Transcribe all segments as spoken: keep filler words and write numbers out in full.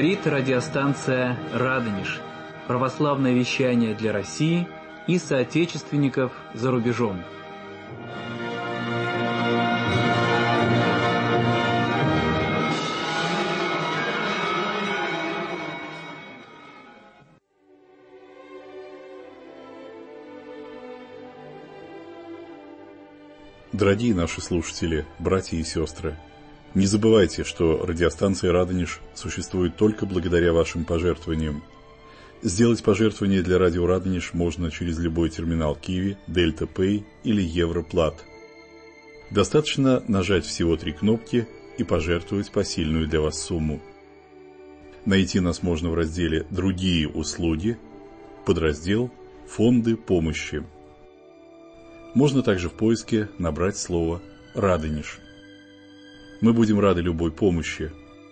Говорит радиостанция «Радонеж». Православное вещание для России и соотечественников за рубежом. Дорогие наши слушатели, братья и сестры, не забывайте, что радиостанция «Радонеж» существует только благодаря вашим пожертвованиям. Сделать пожертвование для радио «Радонеж» можно через любой терминал Киви, Дельта Пэй или Европлат. Достаточно нажать всего три кнопки и пожертвовать посильную для вас сумму. Найти нас можно в разделе «Другие услуги», подраздел «Фонды помощи». Можно также в поиске набрать слово «Радонеж». Мы будем рады любой помощи.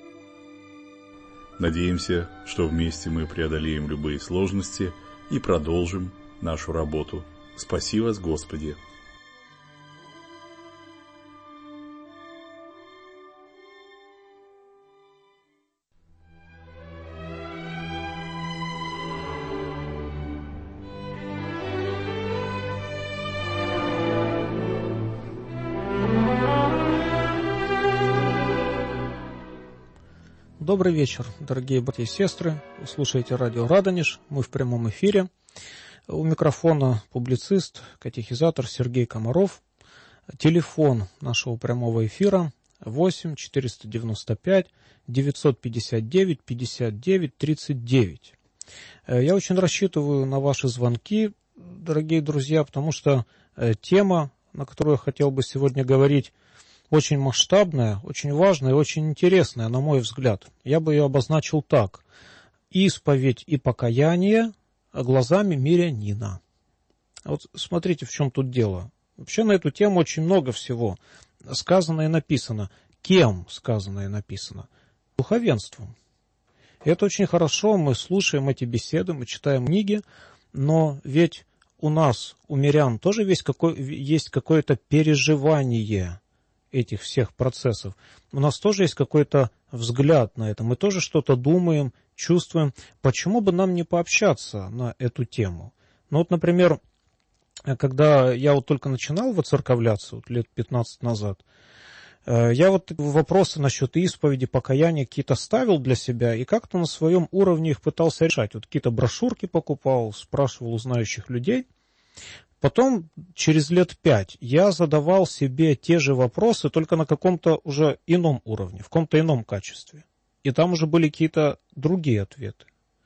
Надеемся, что вместе мы преодолеем любые сложности и продолжим нашу работу. Спаси вас, Господи! Добрый вечер, дорогие братья и сестры. Вы слушаете радио «Радонеж». Мы в прямом эфире. У микрофона публицист, катехизатор Сергей Комаров. Телефон нашего прямого эфира восемь четыреста девяносто пять девятьсот пятьдесят девять пятьдесят девять тридцать девять. Я очень рассчитываю на ваши звонки, дорогие друзья, потому что тема, на которую я хотел бы сегодня говорить, очень масштабная, очень важная и очень интересная, на мой взгляд. Я бы ее обозначил так. Исповедь и покаяние глазами мирянина. Вот смотрите, в чем тут дело. Вообще на эту тему очень много всего сказано и написано. Кем сказано и написано? Духовенством. И это очень хорошо, мы слушаем эти беседы, мы читаем книги, но ведь у нас, у мирян, тоже есть, какое, есть какое-то переживание этих всех процессов. У нас тоже есть какой-то взгляд на это. Мы тоже что-то думаем, чувствуем. Почему бы нам не пообщаться на эту тему? Ну вот, например, когда я вот только начинал воцерковляться, вот лет пятнадцать назад, я вот вопросы насчет исповеди, покаяния какие-то ставил для себя и как-то на своем уровне их пытался решать. Вот какие-то брошюрки покупал, спрашивал у знающих людей. Потом, через лет пять, я задавал себе те же вопросы, только на каком-то уже ином уровне, в каком-то ином качестве. И там уже были какие-то другие ответы.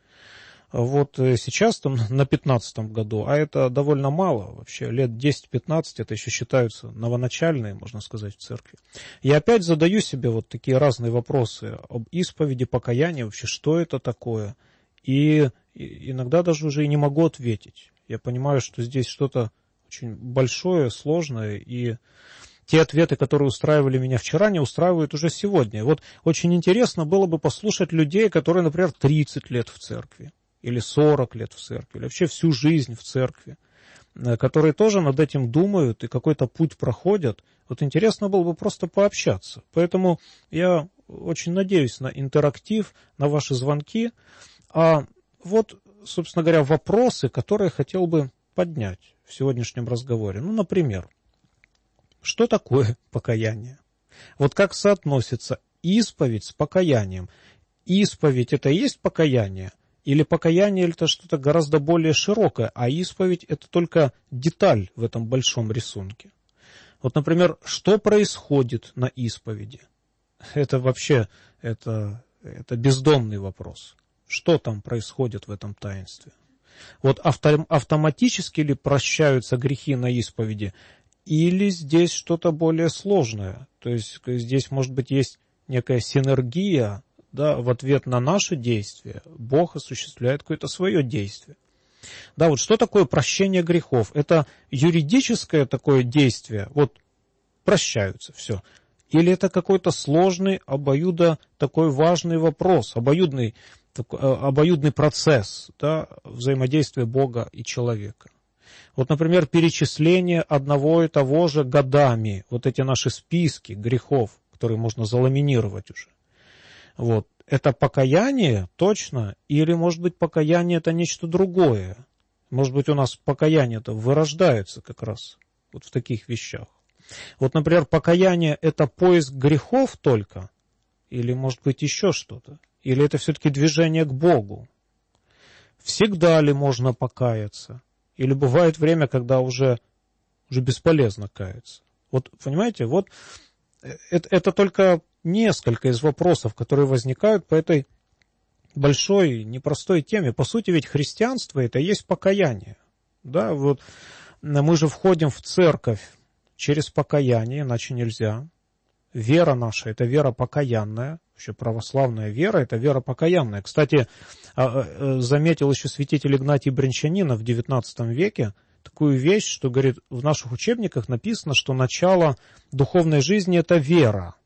Вот сейчас, там, на пятнадцатом году, а это довольно мало, вообще лет десять-пятнадцать, это еще считаются новоначальные, можно сказать, в церкви. Я опять задаю себе вот такие разные вопросы об исповеди, покаянии, вообще, что это такое. И иногда даже уже и не могу ответить. Я понимаю, что здесь что-то очень большое, сложное, и те ответы, которые устраивали меня вчера, не устраивают уже сегодня. Вот очень интересно было бы послушать людей, которые, например, тридцать лет в церкви, или сорок лет в церкви, или вообще всю жизнь в церкви, которые тоже над этим думают и какой-то путь проходят. Вот интересно было бы просто пообщаться. Поэтому я очень надеюсь на интерактив, на ваши звонки. А вот, собственно говоря, вопросы, которые я хотел бы поднять в сегодняшнем разговоре. Ну, например, что такое покаяние? Вот как соотносится исповедь с покаянием? Исповедь – это и есть покаяние? Или покаяние – это что-то гораздо более широкое, а исповедь – это только деталь в этом большом рисунке? Вот, например, что происходит на исповеди? Это вообще это, это бездонный вопрос. Что там происходит в этом таинстве? Вот авто, автоматически ли прощаются грехи на исповеди, или здесь что-то более сложное? То есть здесь, может быть, есть некая синергия, да, в ответ на наши действия. Бог осуществляет какое-то свое действие. Да, вот что такое прощение грехов? Это юридическое такое действие, вот прощаются, все. Или это какой-то сложный, обоюдо такой важный вопрос, обоюдный, такой, обоюдный процесс, да, взаимодействия Бога и человека. Вот, например, перечисление одного и того же годами, вот эти наши списки грехов, которые можно заламинировать уже. Вот. это покаяние точно, или, может быть, покаяние это нечто другое? Может быть, у нас покаяние-то вырождается как раз вот в таких вещах. Вот, например, покаяние это поиск грехов только, или, может быть, еще что-то? Или это все-таки движение к Богу? Всегда ли можно покаяться? Или бывает время, когда уже, уже бесполезно каяться? Вот, понимаете, вот это, это только несколько из вопросов, которые возникают по этой большой, непростой теме. По сути, ведь христианство это и есть покаяние. Да, вот мы же входим в церковь через покаяние, иначе нельзя. Вера наша – это вера покаянная. Вообще православная вера – это вера покаянная. Кстати, заметил еще святитель Игнатий Брянчанинов в девятнадцатом веке такую вещь, что, говорит, в наших учебниках написано, что начало духовной жизни – это вера.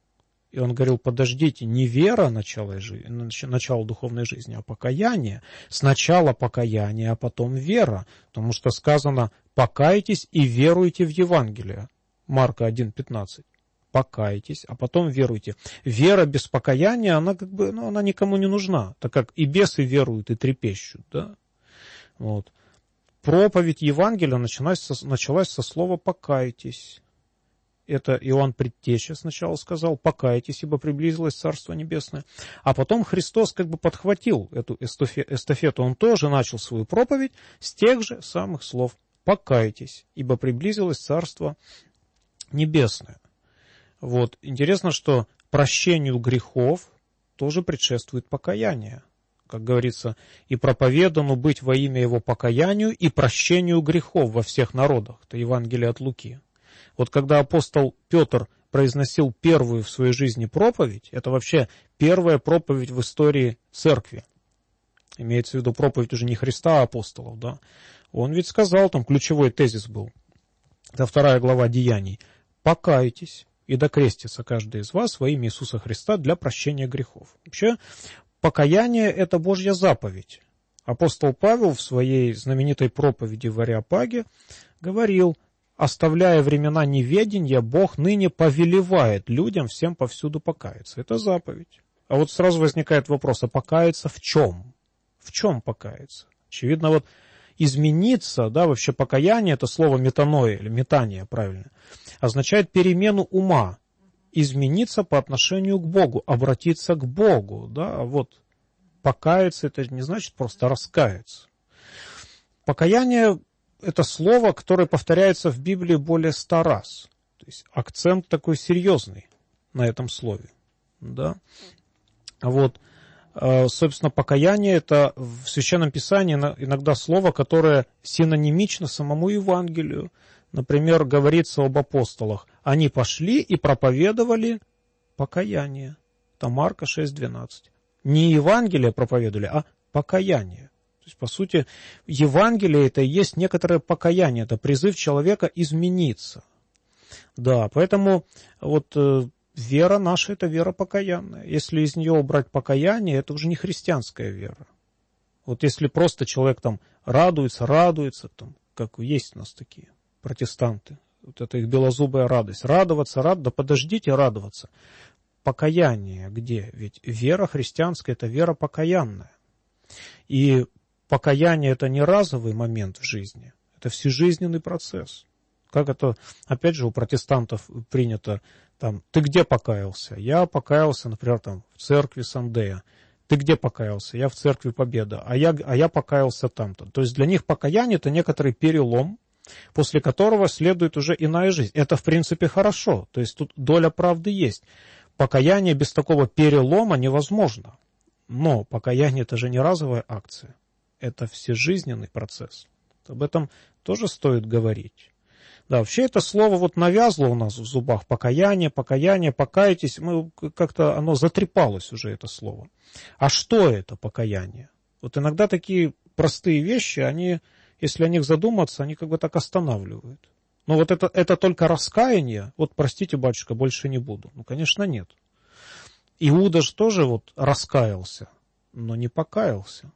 И он говорил, подождите, не вера начало, жизни, начало духовной жизни, а покаяние. Сначала покаяние, а потом вера. Потому что сказано, покайтесь и веруйте в Евангелие. Марка один пятнадцать. Покайтесь, а потом веруйте. Вера без покаяния, она как бы, ну, она никому не нужна, так как и бесы веруют, и трепещут, да. Вот. Проповедь Евангелия началась со, началась со слова «покайтесь». Это Иоанн Предтеча сначала сказал «покайтесь, ибо приблизилось Царство Небесное». А потом Христос как бы подхватил эту эстафету. Он тоже начал свою проповедь с тех же самых слов «покайтесь, ибо приблизилось Царство Небесное». Вот. Интересно, что прощению грехов тоже предшествует покаяние. Как говорится, и проповедану быть во имя его покаянию и прощению грехов во всех народах. Это Евангелие от Луки. Вот когда апостол Петр произносил первую в своей жизни проповедь, это вообще первая проповедь в истории церкви. Имеется в виду проповедь уже не Христа, а апостолов, да. Он ведь сказал, там ключевой тезис был, это вторая глава Деяний, «Покайтесь и докрестится каждый из вас во имя Иисуса Христа для прощения грехов». Вообще, покаяние – это Божья заповедь. Апостол Павел в своей знаменитой проповеди в Ареопаге говорил, оставляя времена неведения, Бог ныне повелевает людям всем повсюду покаяться. Это заповедь. А вот сразу возникает вопрос, а покаяться в чем? В чем покаяться? Очевидно, вот измениться, да, вообще покаяние, это слово метаноя, или метание, правильно, означает перемену ума, измениться по отношению к Богу, обратиться к Богу, да, вот покаяться, это не значит просто раскаяться. Покаяние – это слово, которое повторяется в Библии более ста раз, то есть акцент такой серьезный на этом слове, да, вот. Собственно, покаяние – это в Священном Писании иногда слово, которое синонимично самому Евангелию. Например, говорится об апостолах. Они пошли и проповедовали покаяние. Это Марка шесть двенадцать. Не Евангелие проповедовали, а покаяние. То есть, по сути, Евангелие – это и есть некоторое покаяние, это призыв человека измениться. Да, поэтому вот... Вера наша – это вера покаянная. Если из нее убрать покаяние, это уже не христианская вера. Вот если просто человек там радуется, радуется, там, как есть у нас такие протестанты, вот это их белозубая радость. Радоваться, рад, да подождите радоваться. Покаяние где? Ведь вера христианская – это вера покаянная. И покаяние – это не разовый момент в жизни, это всежизненный процесс. Как это, опять же, у протестантов принято, там, ты где покаялся? Я покаялся, например, там, в церкви Сандея. Ты где покаялся? Я в церкви Победа. А я, а я покаялся там-то. То есть для них покаяние – это некоторый перелом, после которого следует уже иная жизнь. Это, в принципе, хорошо. То есть тут доля правды есть. Покаяние без такого перелома невозможно. Но покаяние – это же не разовая акция. Это всежизненный процесс. Об этом тоже стоит говорить. Да, вообще это слово вот навязло у нас в зубах. Покаяние, покаяние, покайтесь. Мы как-то оно затрепалось уже, это слово. А что это покаяние? Вот иногда такие простые вещи, они, если о них задуматься, они как бы так останавливают. Но вот это, это только раскаяние. Вот, простите, батюшка, больше не буду. Ну, конечно, нет. Иуда же тоже вот раскаялся, но не покаялся.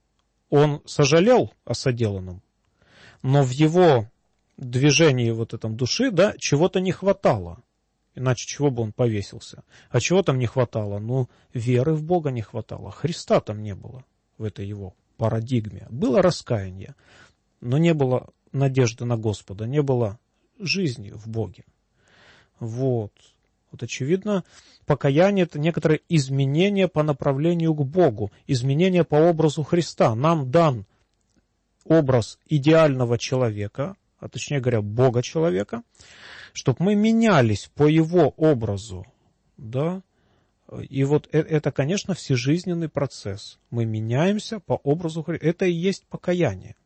Он сожалел о соделанном, но в его движении вот этом души, да, чего-то не хватало. Иначе чего бы он повесился? А чего там не хватало? Ну, веры в Бога не хватало. Христа там не было в этой его парадигме. Было раскаяние, но не было надежды на Господа, не было жизни в Боге. Вот. Вот очевидно, покаяние — это некоторое изменение по направлению к Богу, изменение по образу Христа. Нам дан образ идеального человека, а точнее говоря, Бога-человека, чтобы мы менялись по его образу, да, и вот это, конечно, всежизненный процесс. Мы меняемся по образу Христа. Это и есть покаяние.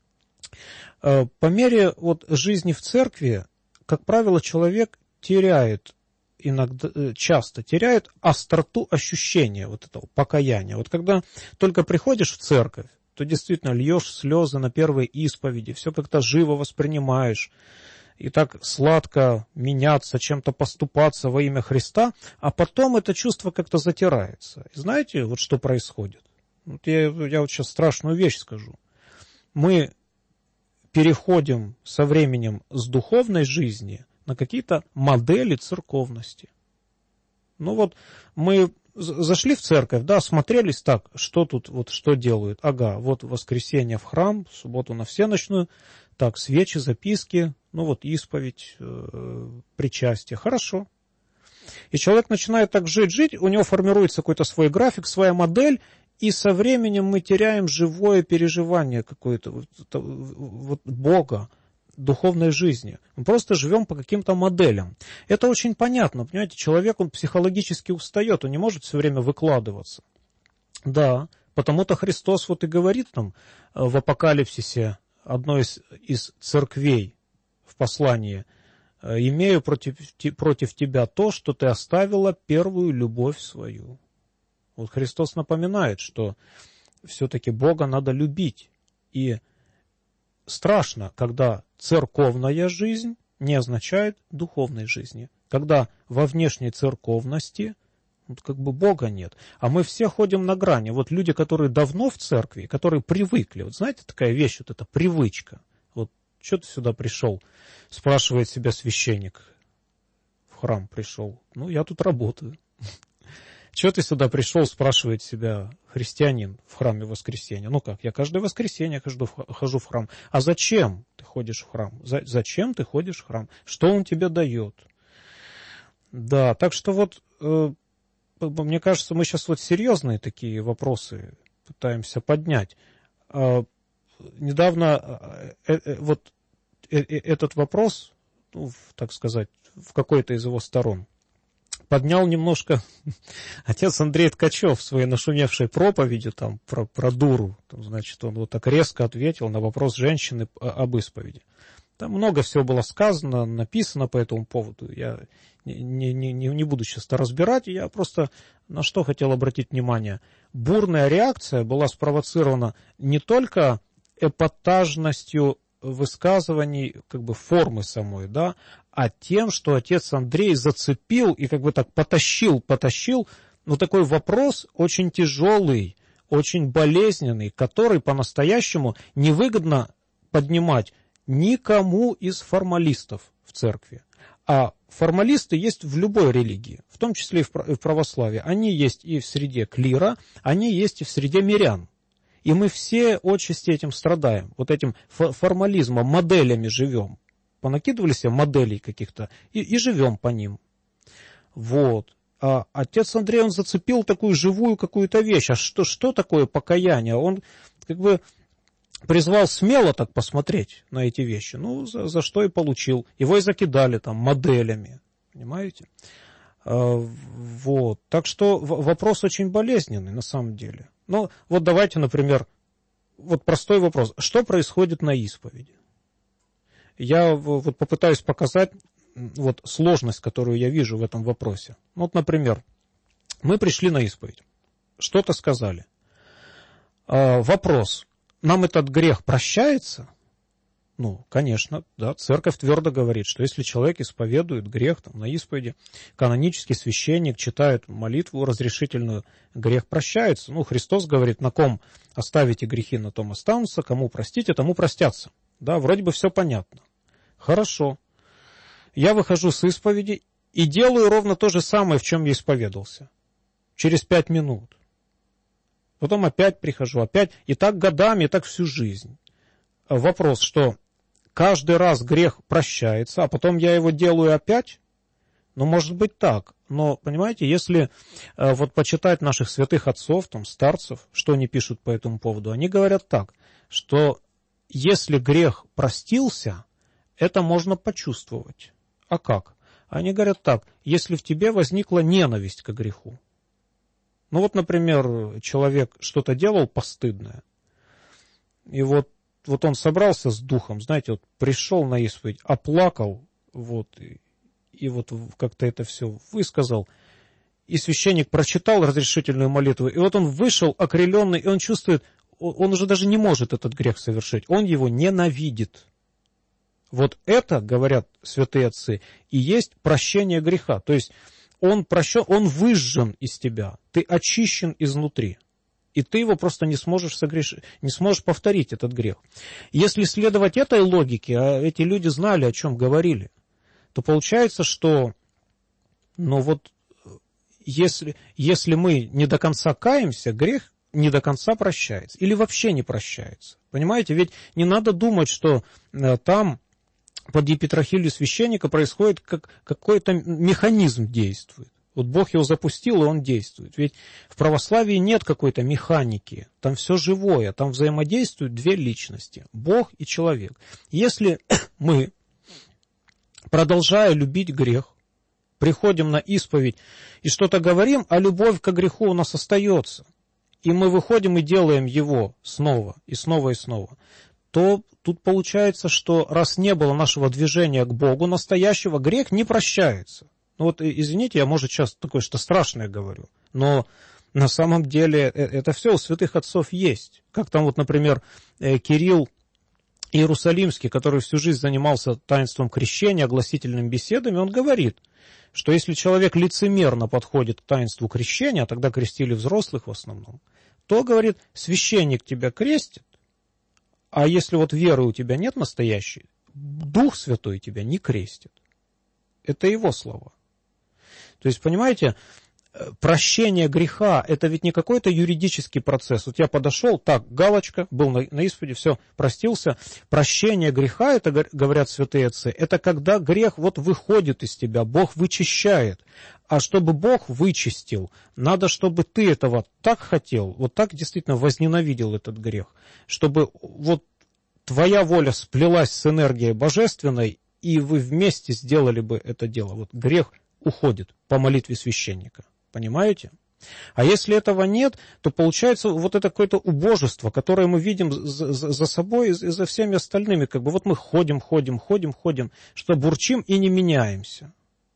По мере вот жизни в церкви, как правило, человек теряет, иногда, часто теряет остроту ощущения вот этого покаяния. Вот когда только приходишь в церковь, то действительно льешь слезы на первой исповеди, все как-то живо воспринимаешь, и так сладко меняться, чем-то поступаться во имя Христа, а потом это чувство как-то затирается. И знаете, вот что происходит? Вот я, я вот сейчас страшную вещь скажу. Мы переходим со временем с духовной жизни на какие-то модели церковности. Ну вот мы зашли в церковь, да, смотрелись так, что тут, вот что делают. Ага, вот воскресенье в храм, в субботу на всеночную, так, свечи, записки, ну вот исповедь, э, причастие. Хорошо. И человек начинает так жить-жить, у него формируется какой-то свой график, своя модель, и со временем мы теряем живое переживание какое-то вот, вот Бога, духовной жизни. Мы просто живем по каким-то моделям. Это очень понятно, понимаете, человек, он психологически устает, он не может все время выкладываться. Да, потому-то Христос вот и говорит нам в Апокалипсисе, одной из, из церквей в послании: «Имею против, против тебя то, что ты оставила первую любовь свою». Вот Христос напоминает, что все-таки Бога надо любить. И страшно, когда церковная жизнь не означает духовной жизни. Когда во внешней церковности вот как бы Бога нет. А мы все ходим на грани. Вот люди, которые давно в церкви, которые привыкли. Вот знаете, такая вещь, вот эта привычка. Вот что ты сюда пришел? Спрашивает себя священник. В храм пришел. Ну, я тут работаю. Чего ты сюда пришел, спрашивает себя христианин в храме в воскресенье. Ну как, я каждое воскресенье хожу, хожу в храм. А зачем ты ходишь в храм? За, зачем ты ходишь в храм? Что он тебе дает? Да, так что вот, э, мне кажется, мы сейчас вот серьезные такие вопросы пытаемся поднять. Э, недавно э, э, вот э, э, этот вопрос, ну, так сказать, в какой-то из его сторон поднял немножко отец Андрей Ткачев в своей нашумевшей проповеди там, про, про дуру. Там, значит, он вот так резко ответил на вопрос женщины об исповеди. Там много всего было сказано, написано по этому поводу. Я не, не, не, не буду сейчас это разбирать. Я просто на что хотел обратить внимание. Бурная реакция была спровоцирована не только эпатажностью высказываний, как бы формы самой, да, а тем, что отец Андрей зацепил и как бы так потащил, потащил, ну, такой вопрос очень тяжелый, очень болезненный, который по-настоящему невыгодно поднимать никому из формалистов в церкви. А формалисты есть в любой религии, в том числе и в православии. Они есть и в среде клира, они есть и в среде мирян. И мы все отчасти этим страдаем, вот этим формализмом, моделями живем. Понакидывали себе моделей каких-то и, и живем по ним. Вот. А отец Андрей, он зацепил такую живую какую-то вещь. А что, что такое покаяние? Он как бы призвал смело так посмотреть на эти вещи. Ну, за, за что и получил. Его и закидали там моделями. Понимаете? А, вот. Так что вопрос очень болезненный на самом деле. Ну, вот давайте, например, вот простой вопрос. Что происходит на исповеди? Я вот попытаюсь показать вот сложность, которую я вижу в этом вопросе. Вот, например, мы пришли на исповедь, что-то сказали. А, вопрос. Нам этот грех прощается? Ну, конечно, да, церковь твердо говорит, что если человек исповедует грех там, на исповеди, канонический священник читает молитву разрешительную, грех прощается. Ну, Христос говорит, на ком оставите грехи, на том останутся, кому простите, тому простятся. Да, вроде бы все понятно. Хорошо. Я выхожу с исповеди, и делаю ровно то же самое, в чем я исповедовался. Через пять минут. Потом опять прихожу, опять. И так годами, и так всю жизнь. Вопрос, что каждый раз грех прощается, а потом я его делаю опять? Ну, может быть так. Но, понимаете, если э, вот почитать наших святых отцов, там, старцев, что они пишут по этому поводу, они говорят так, что если грех простился, это можно почувствовать. А как? Они говорят так, если в тебе возникла ненависть к греху. Ну вот, например, человек что-то делал постыдное, и вот, вот он собрался с духом, знаете, вот пришел на исповедь, оплакал, вот, и, и вот как-то это все высказал, и священник прочитал разрешительную молитву, и вот он вышел окрыленный, и он чувствует, он уже даже не может этот грех совершить, он его ненавидит. Вот это, говорят святые отцы, и есть прощение греха. То есть он прощен, он выжжен из тебя, ты очищен изнутри. И ты его просто не сможешь согрешить, не сможешь повторить этот грех. Если следовать этой логике, а эти люди знали, о чем говорили, то получается, что ну вот, если, если мы не до конца каемся, грех не до конца прощается. Или вообще не прощается. Понимаете, ведь не надо думать, что э, там под епитрахилью священника происходит, как какой-то механизм действует. Вот Бог его запустил, и он действует. Ведь в православии нет какой-то механики. Там все живое, там взаимодействуют две личности. Бог и человек. Если мы, продолжая любить грех, приходим на исповедь и что-то говорим, а любовь к греху у нас остается, и мы выходим и делаем его снова, и снова, и снова, то тут получается, что раз не было нашего движения к Богу настоящего, грех не прощается. Ну вот, извините, я, может, сейчас такое что страшное говорю, но на самом деле это все у святых отцов есть. Как там вот, например, Кирилл Иерусалимский, который всю жизнь занимался таинством крещения, огласительными беседами, он говорит, что если человек лицемерно подходит к таинству крещения, а тогда крестили взрослых в основном, то, говорит, священник тебя крестит, а если вот веры у тебя нет настоящей, Дух Святой тебя не крестит. Это его слова. То есть, понимаете, прощение греха – это ведь не какой-то юридический процесс. Вот я подошел, так, галочка, был на, на исповеди, все, простился. Прощение греха, это, говорят святые отцы, это когда грех вот выходит из тебя, Бог вычищает. А чтобы Бог вычистил, надо, чтобы ты этого так хотел, вот так действительно возненавидел этот грех, чтобы вот твоя воля сплелась с энергией божественной, и вы вместе сделали бы это дело. Вот грех уходит по молитве священника. Понимаете? А если этого нет, то получается вот это какое-то убожество, которое мы видим за, за, за собой и за всеми остальными. Как бы вот мы ходим, ходим, ходим, ходим, что бурчим и не меняемся.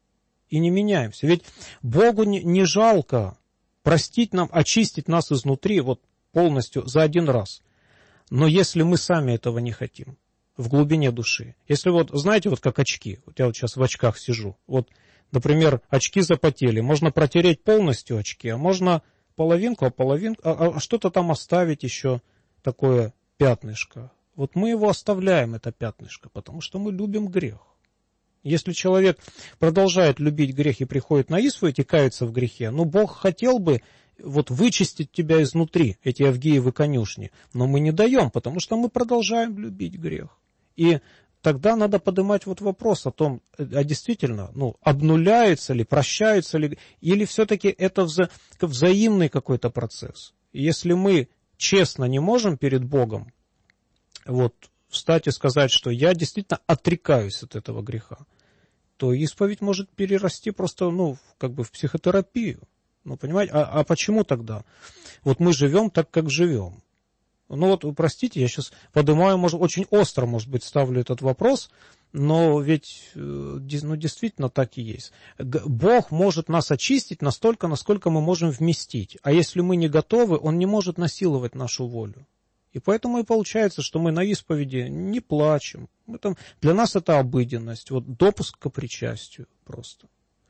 И не меняемся. Ведь Богу не, не жалко простить нам, очистить нас изнутри вот полностью за один раз. Но если мы сами этого не хотим, в глубине души. Если вот, знаете, вот как очки, вот я вот сейчас в очках сижу, вот, например, очки запотели, можно протереть полностью очки, а можно половинку, а половинку, а, а что-то там оставить еще, такое пятнышко. Вот мы его оставляем, это пятнышко, потому что мы любим грех. Если человек продолжает любить грех и приходит на исповедь и кается в грехе, ну, Бог хотел бы вот вычистить тебя изнутри, эти Авгиевы конюшни, но мы не даем, потому что мы продолжаем любить грех. И тогда надо поднимать вот вопрос о том, а действительно, ну, обнуляется ли, прощается ли, или все-таки это вза- взаимный какой-то процесс. И если мы честно не можем перед Богом вот встать и сказать, что я действительно отрекаюсь от этого греха, то исповедь может перерасти просто, ну, как бы в психотерапию. Ну, понимаете, а, а почему тогда? Вот мы живем так, как живем. Ну вот, простите, я сейчас поднимаю, может, очень остро, может быть, ставлю этот вопрос, но ведь, ну, действительно так и есть. Бог может нас очистить настолько, насколько мы можем вместить. А если мы не готовы, Он не может насиловать нашу волю. И поэтому и получается, что мы на исповеди не плачем. Мы там, для нас это обыденность, вот допуск к причастию просто.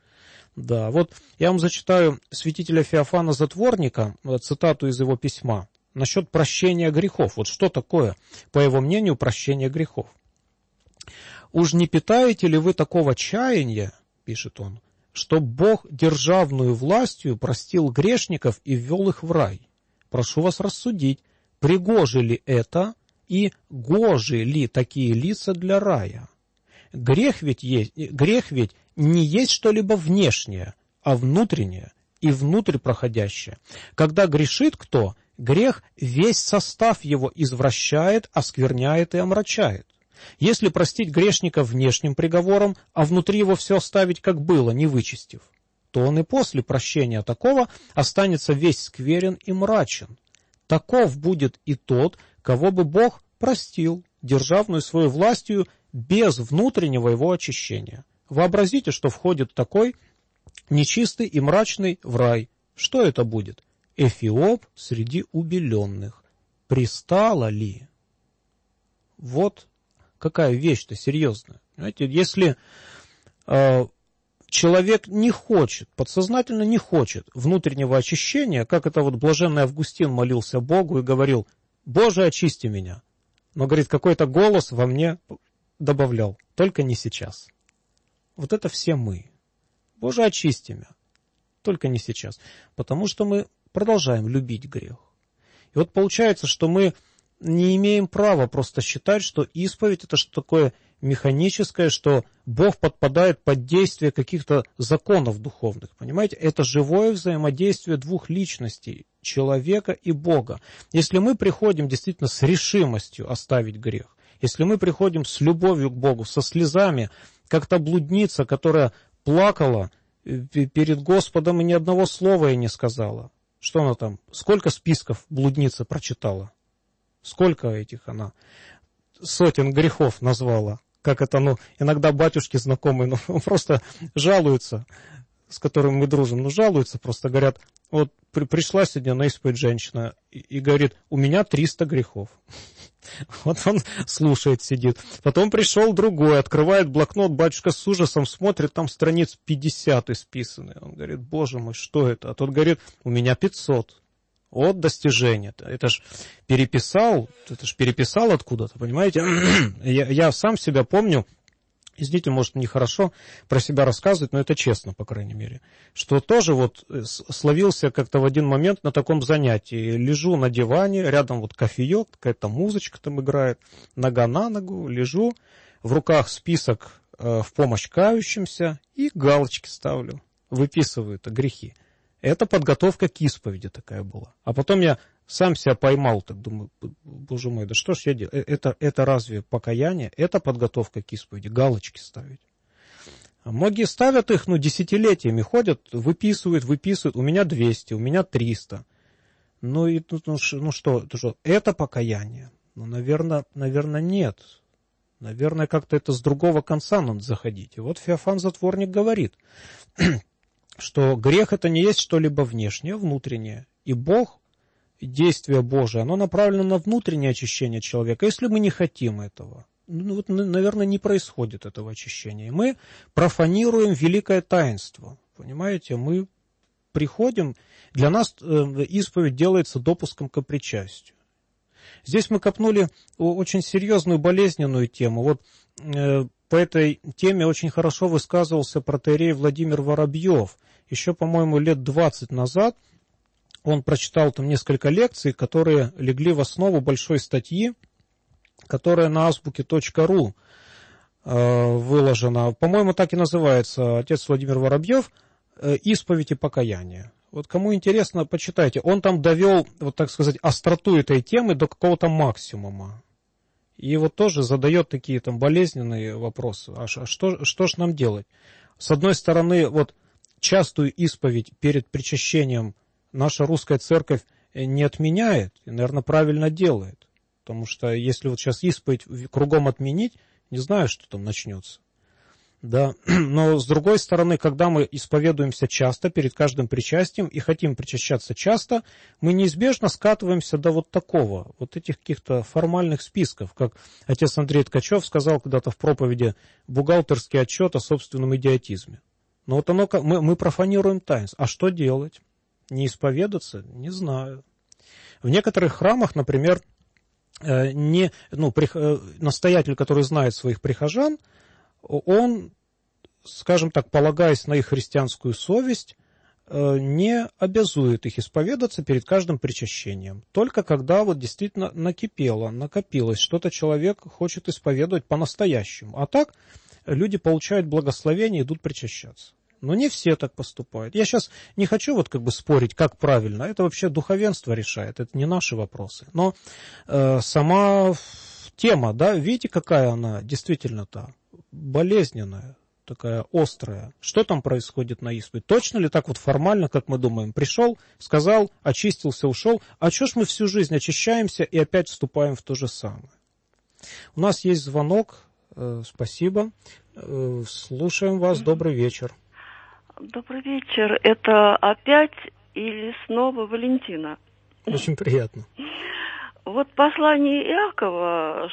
Да, вот я вам зачитаю святителя Феофана Затворника, цитату из его письма, насчет прощения грехов. Вот что такое, по его мнению, прощение грехов. «Уж не питаете ли вы такого чаяния, — пишет он, что Бог державную властью простил грешников и ввел их в рай. Прошу вас рассудить, пригоже ли это и гожи ли такие лица для рая? Грех ведь, есть, грех ведь не есть что-либо внешнее, а внутреннее и внутрь проходящее. Когда грешит кто, грех весь состав его извращает, оскверняет и омрачает. Если простить грешника внешним приговором, а внутри его все оставить как было, не вычистив, то он и после прощения такого останется весь скверен и мрачен. Таков будет и тот, кого бы Бог простил державную свою властью без внутреннего его очищения. Вообразите, что входит такой нечистый и мрачный в рай. Что это будет? Эфиоп среди убеленных. Пристало ли? Вот какая вещь-то серьезная. Знаете, если э, человек не хочет, подсознательно не хочет внутреннего очищения, как это вот блаженный Августин молился Богу и говорил: «Боже, очисти меня». Но, говорит, какой-то голос во мне добавлял: «Только не сейчас». Вот это все мы. «Боже, очисти меня». Только не сейчас. Потому что мы продолжаем любить грех. И вот получается, что мы не имеем права просто считать, что исповедь — это что-то такое механическое, что Бог подпадает под действие каких-то законов духовных. Понимаете? Это живое взаимодействие двух личностей, человека и Бога. Если мы приходим действительно с решимостью оставить грех, если мы приходим с любовью к Богу, со слезами, как та блудница, которая плакала перед Господом и ни одного слова ей не сказала. Что она там? Сколько списков блудница прочитала? Сколько этих она сотен грехов назвала? Как это, ну, иногда батюшки знакомые, ну, просто жалуются, с которыми мы дружим, ну, жалуются, просто говорят: вот при, пришла сегодня на исповедь женщина и, и говорит: у меня триста грехов. Вот он слушает, сидит. Потом пришел другой, открывает блокнот, батюшка с ужасом смотрит, там страниц пятьдесят исписаны. Он говорит: боже мой, что это? А тот говорит: у меня пятьсот. Вот достижение. Это ж переписал, это ж переписал откуда-то, понимаете? я, я сам себя помню, извините, может, нехорошо про себя рассказывать, но это честно, по крайней мере, что тоже вот словился как-то в один момент на таком занятии. Лежу на диване, рядом вот кофеек, какая-то музычка там играет, нога на ногу, лежу, в руках список э, в помощь кающимся и галочки ставлю, выписываю это грехи. Это подготовка к исповеди такая была. А потом я сам себя поймал, так думаю: боже мой, да что ж я делаю? Это, это разве покаяние? Это подготовка к исповеди, галочки ставить. А многие ставят их, ну, десятилетиями ходят, выписывают, выписывают. У меня двести, у меня триста. Ну, и, ну, ну что, это, что, это покаяние? Ну, наверное, наверное, нет. Наверное, как-то это с другого конца надо заходить. И вот Феофан Затворник говорит, что грех — это не есть что-либо внешнее, а внутреннее. И Бог, действие Божие, оно направлено на внутреннее очищение человека. Если мы не хотим этого, ну, вот, наверное, не происходит этого очищения. Мы профанируем великое таинство. Понимаете, мы приходим, для нас исповедь делается допуском к причастию. Здесь мы копнули очень серьезную болезненную тему. Вот по этой теме очень хорошо высказывался протоиерей Владимир Воробьев. Еще, по-моему, лет двадцать назад он прочитал там несколько лекций, которые легли в основу большой статьи, которая на азбуке точка ру э, выложена. По-моему, так и называется, отец Владимир Воробьев, э, «Исповедь и покаяние». Вот кому интересно, почитайте. Он там довел, вот так сказать, остроту этой темы до какого-то максимума. И вот тоже задает такие там болезненные вопросы. А что, что ж нам делать? С одной стороны, вот частую исповедь перед причащением наша русская церковь не отменяет и, наверное, правильно делает. Потому что если вот сейчас исповедь кругом отменить, не знаю, что там начнется. Да. Но с другой стороны, когда мы исповедуемся часто перед каждым причастием и хотим причащаться часто, мы неизбежно скатываемся до вот такого, вот этих каких-то формальных списков, как отец Андрей Ткачев сказал когда-то в проповеди, бухгалтерский отчет о собственном идиотизме. Но вот оно, мы, мы профанируем таинство. А что делать? Не исповедаться? Не знаю. В некоторых храмах, например, не, ну, настоятель, который знает своих прихожан, он скажем так, полагаясь на их христианскую совесть, не обязует их исповедаться перед каждым причащением. Только когда вот действительно накипело, накопилось, что-то человек хочет исповедовать по-настоящему. А так люди получают благословение и идут причащаться. Но не все так поступают. Я сейчас не хочу вот как бы спорить, как правильно. Это вообще духовенство решает, это не наши вопросы. Но э, сама тема, да, видите, какая она действительно-то болезненная, такая острая. Что там происходит на исповеди? Точно ли так вот формально, как мы думаем? Пришел, сказал, очистился, ушел. А что ж мы всю жизнь очищаемся и опять вступаем в то же самое? У нас есть звонок. Э, спасибо. Э, слушаем вас. Добрый вечер. Добрый вечер. Это опять или снова Валентина? Очень приятно. Вот послание Иакова,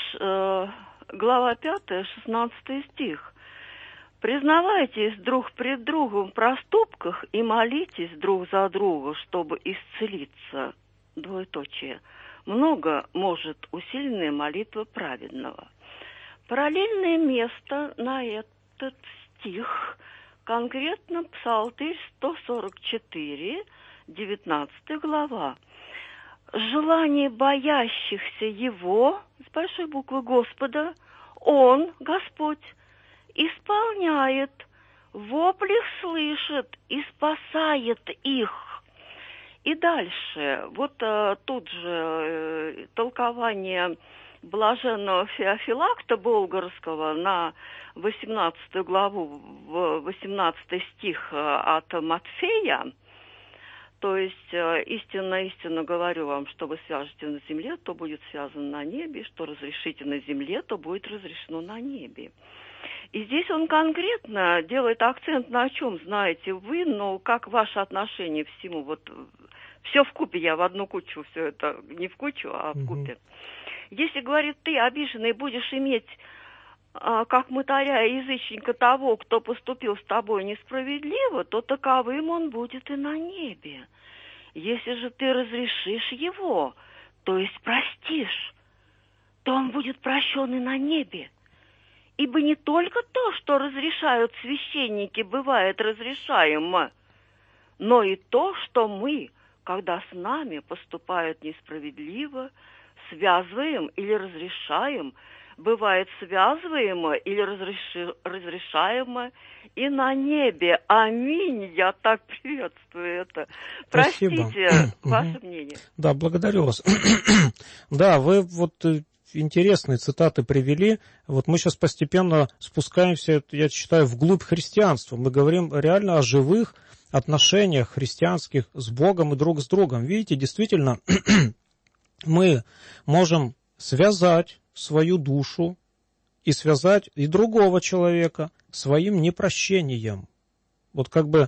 глава пятая, шестнадцатый стих. «Признавайтесь друг пред другом в проступках и молитесь друг за друга, чтобы исцелиться». Двоеточие. «Много может усиленная молитва праведного». Параллельное место на этот стих конкретно Псалтырь сто сорок четыре, девятнадцатая глава. «Желание боящихся Его, с большой буквы Господа, Он, Господь, исполняет, вопли их слышит и спасает их». И дальше, вот а, тут же э, толкование блаженного Феофилакта Болгарского на восемнадцатую главу, восемнадцатый стих от Матфея. То есть, истинно, истинно говорю вам, что вы свяжете на земле, то будет связано на небе, что разрешите на земле, то будет разрешено на небе. И здесь он конкретно делает акцент на чем, знаете вы, но как ваше отношение к всему, вот все вкупе, я в одну кучу, все это не в кучу, а вкупе. Mm-hmm. Если, говорит, ты, обиженный, будешь иметь, а, как мытаря и язычника, того, кто поступил с тобой несправедливо, то таковым он будет и на небе. Если же ты разрешишь его, то есть простишь, то он будет прощен и на небе. Ибо не только то, что разрешают священники, бывает разрешаемо, но и то, что мы, когда с нами поступают несправедливо, связываем или разрешаем, бывает связываемо или разреши, разрешаемо и на небе. Аминь. Я так приветствую это. Спасибо. Простите, ваше мнение. Да, благодарю вас. Да, вы вот интересные цитаты привели. Вот мы сейчас постепенно спускаемся, я считаю, вглубь христианства. Мы говорим реально о живых отношениях христианских с Богом и друг с другом. Видите, действительно, мы можем связать свою душу и связать и другого человека своим непрощением. Вот как бы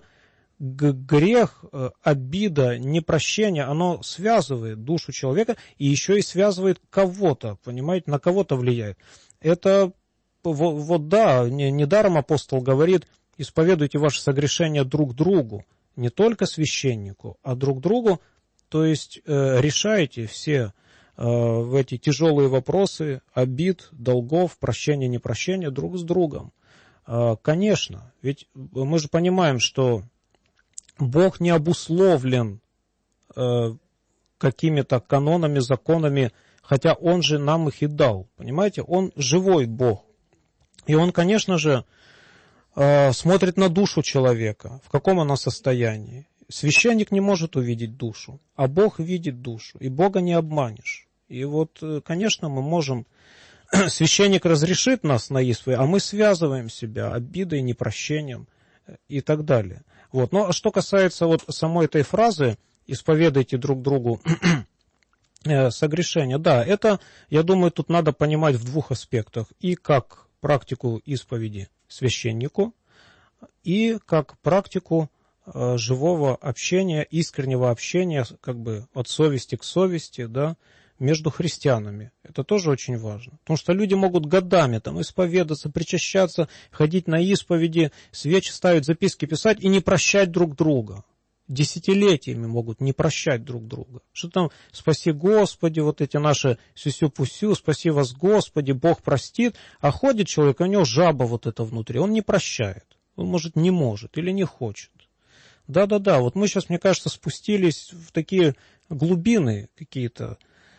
грех, обида, непрощение, оно связывает душу человека и еще и связывает кого-то, понимаете, на кого-то влияет. Это вот, вот да, недаром апостол говорит, исповедуйте ваши согрешения друг другу, не только священнику, а друг другу, то есть э, решайте все э, в эти тяжелые вопросы обид, долгов, прощения, непрощения друг с другом. Э, конечно, ведь мы же понимаем, что Бог не обусловлен э, какими-то канонами, законами, хотя Он же нам их и дал, понимаете? Он живой Бог. И Он, конечно же, э, смотрит на душу человека, в каком она состоянии. Священник не может увидеть душу, а Бог видит душу, и Бога не обманешь. И вот, конечно, мы можем... Священник разрешит нас на исповедь, а мы связываем себя обидой, непрощением и так далее. Вот. Но что касается вот самой этой фразы «исповедайте друг другу согрешения», да, это, я думаю, тут надо понимать в двух аспектах. И как практику исповеди священнику, и как практику живого общения, искреннего общения, как бы от совести к совести, да, между христианами. Это тоже очень важно. Потому что люди могут годами там исповедаться, причащаться, ходить на исповеди, свечи ставить, записки писать и не прощать друг друга. десятилетиями могут не прощать друг друга. Что там «спаси Господи», вот эти наши сюсю-пусю, «спаси вас Господи», «Бог простит», а ходит человек, у него жаба вот это внутри, он не прощает. Он, может, не может или не хочет. Да-да-да, вот мы сейчас, мне кажется, спустились в такие глубины какие-то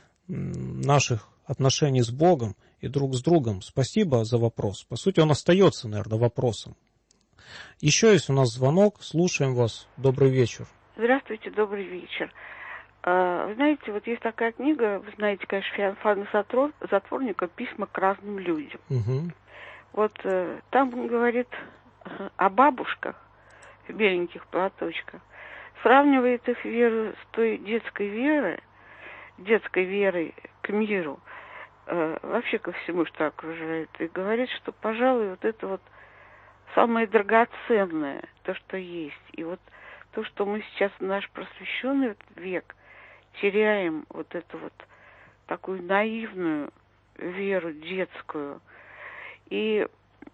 наших отношений с Богом и друг с другом. Спасибо за вопрос. По сути, он остается, наверное, вопросом. Еще есть у нас звонок. Слушаем вас. Добрый вечер. Здравствуйте, добрый вечер. Вы знаете, вот есть такая книга, вы знаете, конечно, Феофана Затворника «Письма к разным людям». Угу. Вот там он говорит о бабушках в беленьких платочках, сравнивает их веру с той детской верой, детской верой к миру, вообще ко всему, что окружает, и говорит, что, пожалуй, вот это вот самое драгоценное, то, что есть. И вот то, что мы сейчас в наш просвещенный век теряем, вот эту вот такую наивную веру детскую. И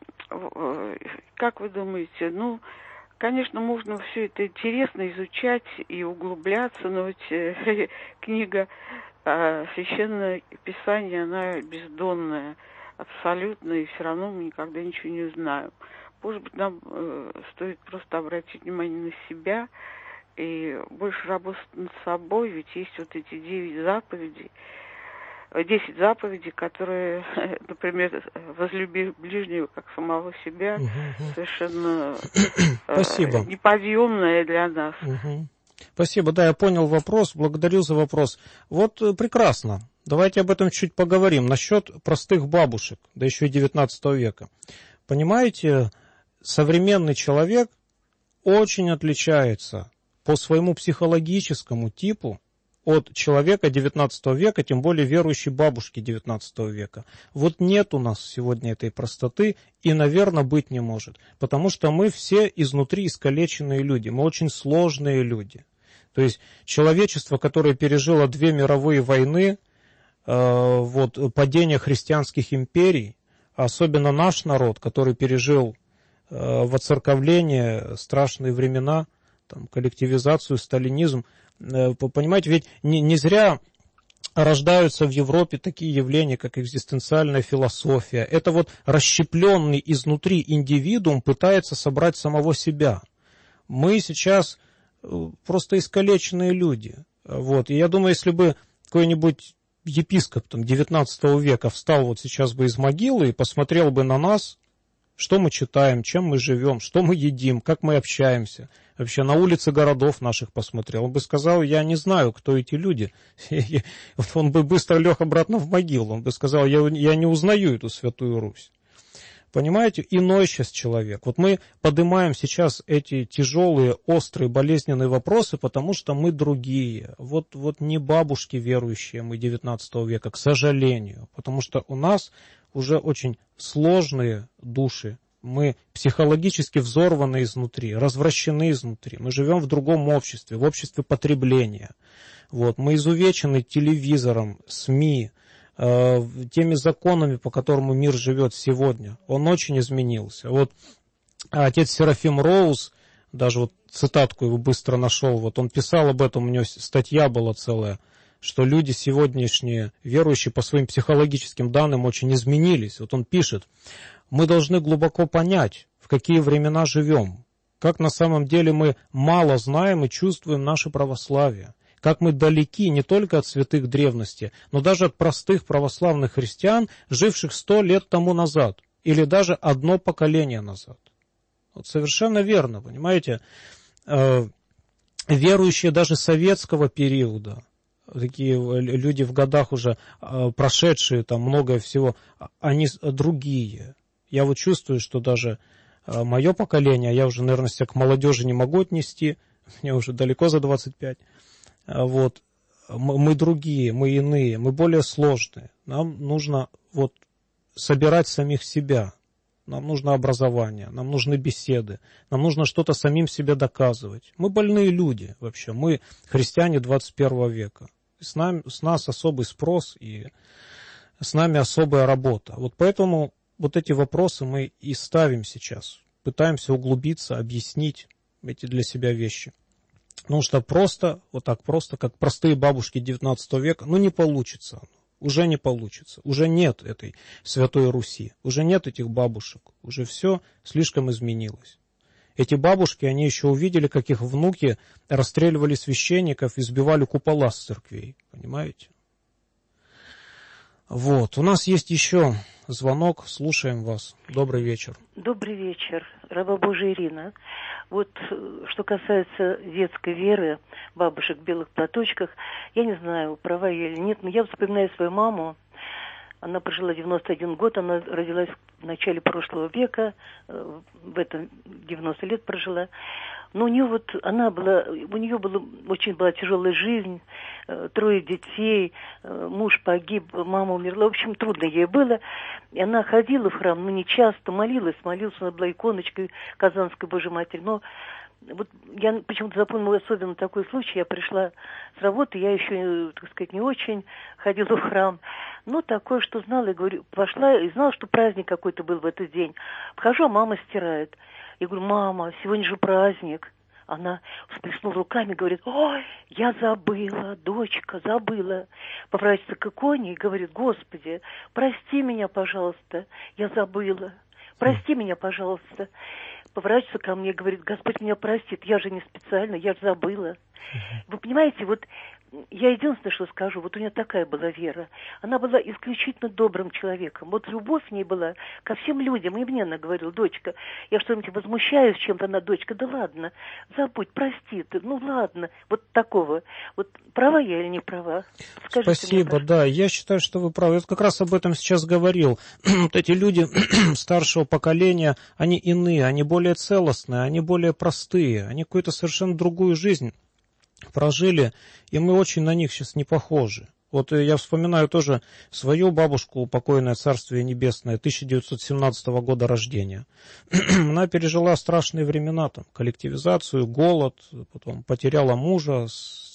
как вы думаете, ну, конечно, можно все это интересно изучать и углубляться, но ведь книга Священное Писание, она бездонная, абсолютно, и все равно мы никогда ничего не узнаем. Может быть, нам э, стоит просто обратить внимание на себя и больше работать над собой, ведь есть вот эти девять заповедей, десять заповедей, которые, например, возлюби ближнего как самого себя, угу. совершенно э, неподъемная для нас. Угу. Спасибо, да, я понял вопрос, благодарю за вопрос. Вот прекрасно, давайте об этом чуть поговорим, насчет простых бабушек, да еще и девятнадцатого века. Понимаете, современный человек очень отличается по своему психологическому типу от человека девятнадцатого века, тем более верующей бабушки девятнадцатого века. Вот нет у нас сегодня этой простоты и, наверное, быть не может, потому что мы все изнутри искалеченные люди, мы очень сложные люди. То есть человечество, которое пережило две мировые войны, э, вот, падение христианских империй, особенно наш народ, который пережил э, воцерковление, страшные времена, там, коллективизацию, сталинизм. Э, понимаете, ведь не, не зря рождаются в Европе такие явления, как экзистенциальная философия. Это вот расщепленный изнутри индивидуум пытается собрать самого себя. Мы сейчас просто искалеченные люди. Вот. И я думаю, если бы какой-нибудь епископ там, девятнадцатого века встал вот сейчас бы из могилы и посмотрел бы на нас, что мы читаем, чем мы живем, что мы едим, как мы общаемся, вообще на улице городов наших посмотрел, он бы сказал, я не знаю, кто эти люди. Он бы быстро лег обратно в могилу, он бы сказал, я, я не узнаю эту Святую Русь. Понимаете, иной сейчас человек. Вот мы поднимаем сейчас эти тяжелые, острые, болезненные вопросы, потому что мы другие. Вот, вот не бабушки верующие мы девятнадцатого века, к сожалению. Потому что у нас уже очень сложные души. Мы психологически взорваны изнутри, развращены изнутри. Мы живем в другом обществе, в обществе потребления. Вот. Мы изувечены телевизором, СМИ, теми законами, по которым мир живет сегодня. Он очень изменился. Вот отец Серафим Роуз, даже вот цитатку его быстро нашел, вот он писал об этом, у него статья была целая, что люди сегодняшние, верующие по своим психологическим данным, очень изменились. Вот он пишет, мы должны глубоко понять, в какие времена живем, как на самом деле мы мало знаем и чувствуем наше православие. Как мы далеки не только от святых древности, но даже от простых православных христиан, живших сто лет тому назад, или даже одно поколение назад. Вот совершенно верно, понимаете, э, верующие даже советского периода, такие люди в годах уже э, прошедшие, там многое всего, они другие. Я вот чувствую, что даже э, мое поколение, я уже, наверное, себя к молодежи не могу отнести, мне уже далеко за двадцать пять, вот, мы другие, мы иные, мы более сложные. Нам нужно вот собирать самих себя, нам нужно образование, нам нужны беседы, нам нужно что-то самим себе доказывать. Мы больные люди вообще, мы христиане двадцать первого века. С, нами, с нас особый спрос и с нами особая работа. Вот поэтому вот эти вопросы мы и ставим сейчас, пытаемся углубиться, объяснить эти для себя вещи. Потому что просто, вот так просто, как простые бабушки девятнадцатого века, ну не получится. Уже не получится. Уже нет этой Святой Руси. Уже нет этих бабушек. Уже все слишком изменилось. Эти бабушки, они еще увидели, как их внуки расстреливали священников и сбивали купола с церквей. Понимаете? Вот. У нас есть еще звонок. Слушаем вас. Добрый вечер. Добрый вечер. Раба Божия Ирина. Вот что касается детской веры, бабушек в белых платочках, я не знаю, права я или нет, но я вспоминаю свою маму. Она прожила девяносто один год, она родилась в начале прошлого века, в этом девяносто лет прожила. Но у нее вот, она была, у нее была, очень была тяжелая жизнь, трое детей, муж погиб, мама умерла. В общем, трудно ей было. И она ходила в храм, но не часто, молилась, молилась, она была иконочкой Казанской Божьей Матери. Но вот я почему-то запомнила особенно такой случай. Я пришла с работы, я еще, так сказать, не очень ходила в храм. Но такое, что знала, и говорю, пошла и знала, что праздник какой-то был в этот день. Вхожу, а мама стирает. Я говорю, мама, сегодня же праздник. Она всплеснула руками, говорит, ой, я забыла, дочка, забыла. Поворачивается к иконе и говорит, Господи, прости меня, пожалуйста, я забыла. Прости меня, пожалуйста. Поворачивается ко мне и говорит, Господь меня простит, я же не специально, я же забыла. Вы понимаете, вот я единственное, что скажу, вот у нее такая была вера. Она была исключительно добрым человеком. Вот любовь в ней была ко всем людям. И мне она говорила, дочка, я что-нибудь возмущаюсь чем-то, она, дочка, да ладно, забудь, прости ты, ну ладно. Вот такого. Вот права я или не права? Скажите Спасибо, мне, да, я считаю, что вы правы. Я как раз об этом сейчас говорил. Вот эти люди старшего поколения, они иные, они более целостные, они более простые, они какую-то совершенно другую жизнь прожили, и мы очень на них сейчас не похожи. Вот я вспоминаю тоже свою бабушку, покойное Царствие Небесное, тысяча девятьсот семнадцатого года рождения. Она пережила страшные времена, там, коллективизацию, голод, потом потеряла мужа,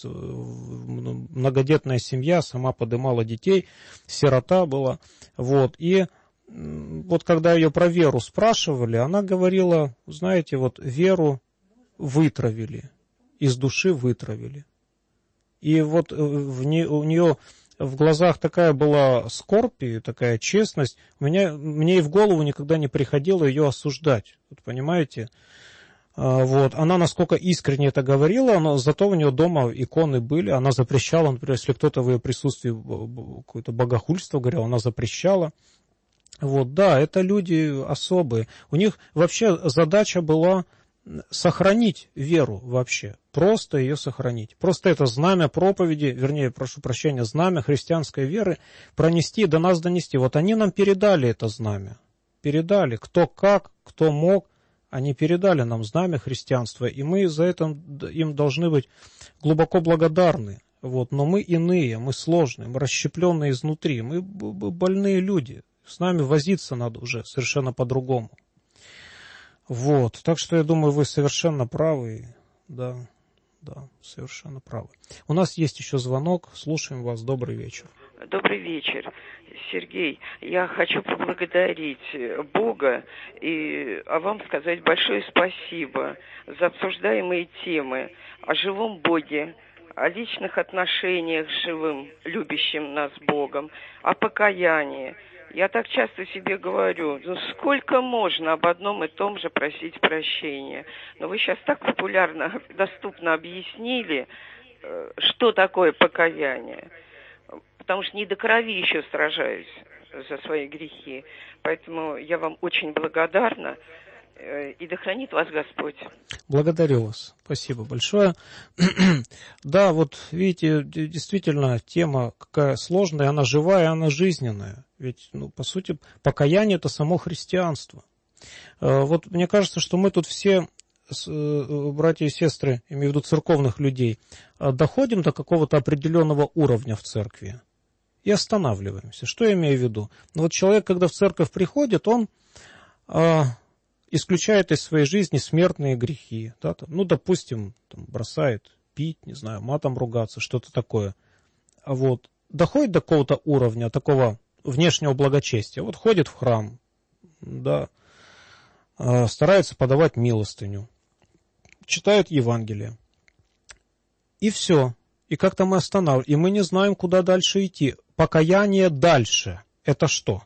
многодетная семья, сама подымала детей, сирота была. Вот. И вот когда ее про веру спрашивали, она говорила, знаете, вот веру вытравили. Из души вытравили. И вот в не, у нее в глазах такая была скорбь и такая честность. У меня, мне и в голову никогда не приходило ее осуждать. Вот, понимаете? А, вот. Она насколько искренне это говорила, но зато у нее дома иконы были. Она запрещала, например, если кто-то в ее присутствии какое-то богохульство говорил, она запрещала. Вот, да, это люди особые. У них вообще задача была сохранить веру вообще, просто ее сохранить. Просто это знамя проповеди, вернее, прошу прощения, знамя христианской веры пронести, до нас донести. Вот они нам передали это знамя, передали, кто как, кто мог, они передали нам знамя христианства, и мы за это им должны быть глубоко благодарны. Вот. Но мы иные, мы сложные, мы расщепленные изнутри, мы больные люди, с нами возиться надо уже совершенно по-другому. Вот, так что я думаю, вы совершенно правы, да, да, совершенно правы. У нас есть еще звонок, слушаем вас, добрый вечер. Добрый вечер, Сергей. Я хочу поблагодарить Бога и а вам сказать большое спасибо за обсуждаемые темы о живом Боге, о личных отношениях с живым, любящим нас Богом, о покаянии. Я так часто себе говорю, ну сколько можно об одном и том же просить прощения. Но вы сейчас так популярно, доступно объяснили, что такое покаяние. Потому что не до крови еще сражаюсь за свои грехи. Поэтому я вам очень благодарна. И да хранит вас Господь. Благодарю вас. Спасибо большое. Да, вот видите, действительно, тема какая сложная, она живая, она жизненная. Ведь, ну, по сути, покаяние – это само христианство. Вот мне кажется, что мы тут все, братья и сестры, имею в виду церковных людей, доходим до какого-то определенного уровня в церкви и останавливаемся. Что я имею в виду? Ну, вот человек, когда в церковь приходит, он исключает из своей жизни смертные грехи. Да, там, ну, допустим, там, бросает пить, не знаю, матом ругаться, что-то такое. А вот доходит до какого-то уровня, такого внешнего благочестия. Вот ходит в храм, да, старается подавать милостыню, читает Евангелие. И все. И как-то мы останавливаем. И мы не знаем, куда дальше идти. Покаяние дальше. Это что?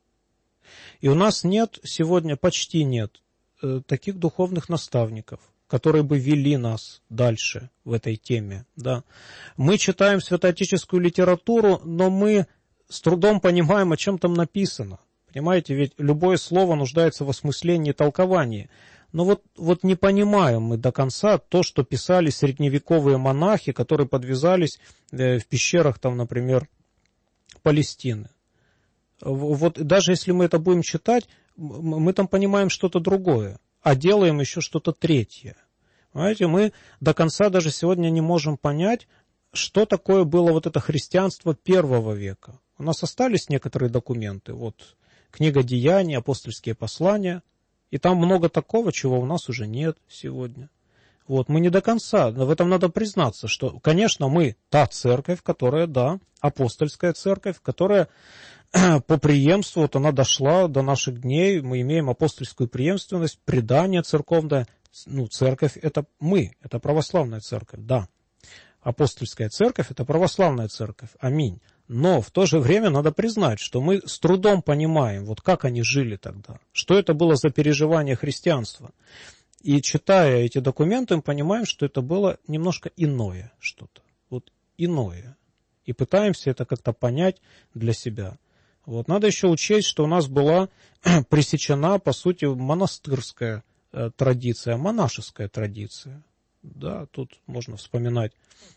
И у нас нет сегодня, почти нет, э, таких духовных наставников, которые бы вели нас дальше в этой теме. Да. Мы читаем святоотеческую литературу, но мы с трудом понимаем, о чем там написано. Понимаете, ведь любое слово нуждается в осмыслении и толковании. Но вот, вот не понимаем мы до конца то, что писали средневековые монахи, которые подвязались в пещерах, там, например, Палестины. Вот даже если мы это будем читать, мы там понимаем что-то другое, а делаем еще что-то третье. Понимаете, мы до конца даже сегодня не можем понять, что такое было вот это христианство первого века. У нас остались некоторые документы, вот книга Деяний, апостольские послания, и там много такого, чего у нас уже нет сегодня. Вот, мы не до конца, в этом надо признаться, что, конечно, мы та церковь, которая, да, апостольская церковь, которая по преемству, вот она дошла до наших дней, мы имеем апостольскую преемственность, предание церковное, ну, церковь это мы, это православная церковь, да. Апостольская церковь это православная церковь, аминь. Но в то же время надо признать, что мы с трудом понимаем, вот как они жили тогда, что это было за переживание христианства. И читая эти документы, мы понимаем, что это было немножко иное что-то, вот иное. И пытаемся это как-то понять для себя. Вот. Надо еще учесть, что у нас была пресечена, по сути, монастырская э, традиция, монашеская традиция. Да, тут можно вспоминать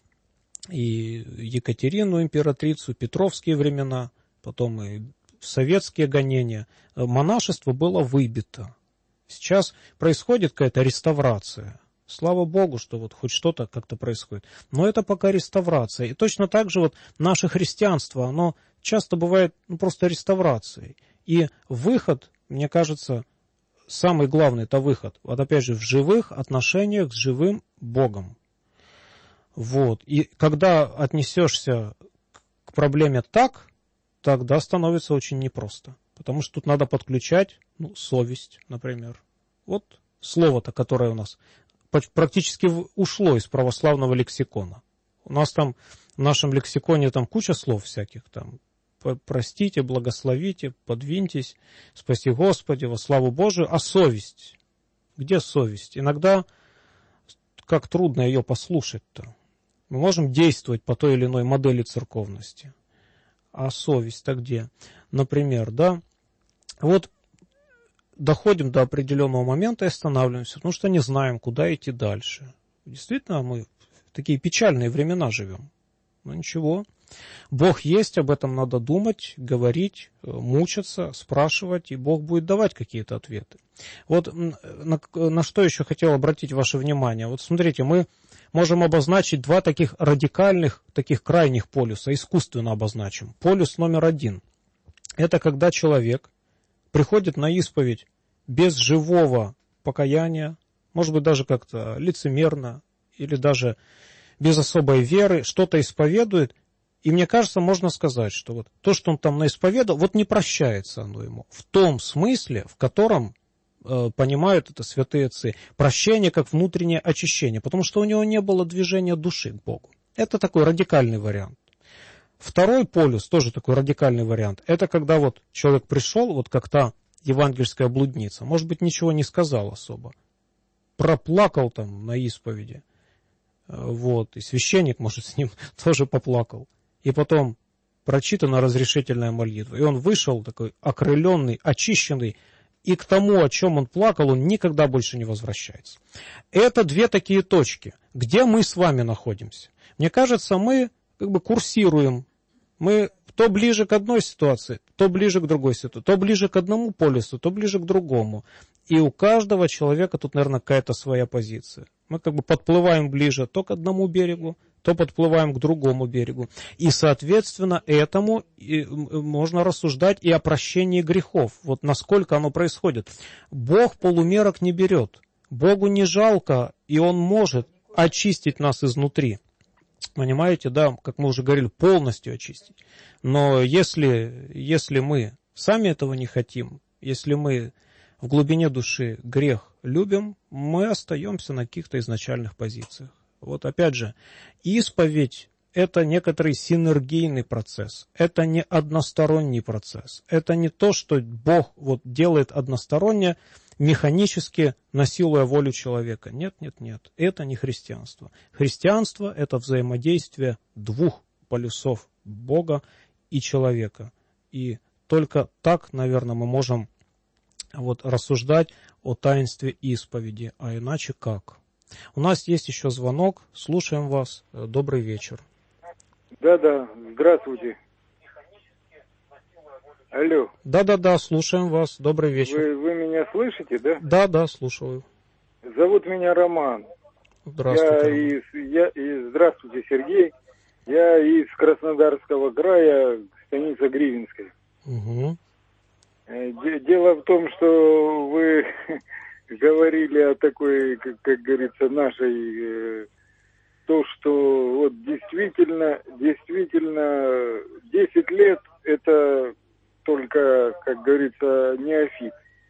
и Екатерину императрицу, Петровские времена, потом и советские гонения. Монашество было выбито. Сейчас происходит какая-то реставрация. Слава Богу, что вот хоть что-то как-то происходит. Но это пока реставрация. И точно так же вот наше христианство, оно часто бывает ну, просто реставрацией. И выход, мне кажется, самый главный это выход. Вот опять же в живых отношениях с живым Богом. Вот. И когда отнесешься к проблеме так, тогда становится очень непросто. Потому что тут надо подключать ну, совесть, например. Вот слово-то, которое у нас практически ушло из православного лексикона. У нас там в нашем лексиконе там куча слов всяких. Там простите, благословите, подвиньтесь, спаси Господи, во славу Божию. А совесть? Где совесть? Иногда как трудно ее послушать-то. Мы можем действовать по той или иной модели церковности. А совесть-то где? Например, да, вот доходим до определенного момента и останавливаемся, потому что не знаем, куда идти дальше. Действительно, мы в такие печальные времена живем. Но ничего. Бог есть, об этом надо думать, говорить, мучиться, спрашивать, и Бог будет давать какие-то ответы. Вот на, на что еще хотел обратить ваше внимание. Вот смотрите, мы можем обозначить два таких радикальных, таких крайних полюса, искусственно обозначим. Полюс номер один. Это когда человек приходит на исповедь без живого покаяния, может быть, даже как-то лицемерно, или даже без особой веры, что-то исповедует, и мне кажется, можно сказать, что вот то, что он там наисповедовал, вот не прощается оно ему. В том смысле, в котором э, понимают это святые отцы. Прощение как внутреннее очищение, потому что у него не было движения души к Богу. Это такой радикальный вариант. Второй полюс, тоже такой радикальный вариант, это когда вот человек пришел, вот как та евангельская блудница, может быть, ничего не сказал особо, проплакал там на исповеди, вот, и священник, может, с ним тоже поплакал. И потом прочитана разрешительная молитва. И он вышел такой окрыленный, очищенный. И к тому, о чем он плакал, он никогда больше не возвращается. Это две такие точки. Где мы с вами находимся? Мне кажется, мы как бы курсируем. Мы то ближе к одной ситуации, то ближе к другой ситуации. То ближе к одному полюсу, то ближе к другому. И у каждого человека тут, наверное, какая-то своя позиция. Мы как бы подплываем ближе то к одному берегу, то подплываем к другому берегу. И, соответственно, этому можно рассуждать и о прощении грехов. Вот насколько оно происходит. Бог полумерок не берет. Богу не жалко, и Он может очистить нас изнутри. Понимаете, да, как мы уже говорили, полностью очистить. Но если, если мы сами этого не хотим, если мы в глубине души грех любим, мы остаемся на каких-то изначальных позициях. Вот опять же, исповедь – это некоторый синергийный процесс, это не односторонний процесс, это не то, что Бог вот делает односторонне, механически насилуя волю человека. Нет, нет, нет, это не христианство. Христианство – это взаимодействие двух полюсов Бога и человека. И только так, наверное, мы можем вот рассуждать о таинстве исповеди, а иначе как? У нас есть еще звонок, слушаем вас. Добрый вечер. Да-да, здравствуйте. Алло. Да-да-да, слушаем вас. Добрый вечер. Вы, вы меня слышите, да? Да-да, слушаю. Зовут меня Роман. Здравствуйте. Я из, я из, здравствуйте, Сергей. Я из Краснодарского края, станица Гривенская. Угу. Дело в том, что вы говорили о такой, как, как говорится, нашей... То, что вот действительно, действительно, десять лет это только, как говорится, неофит.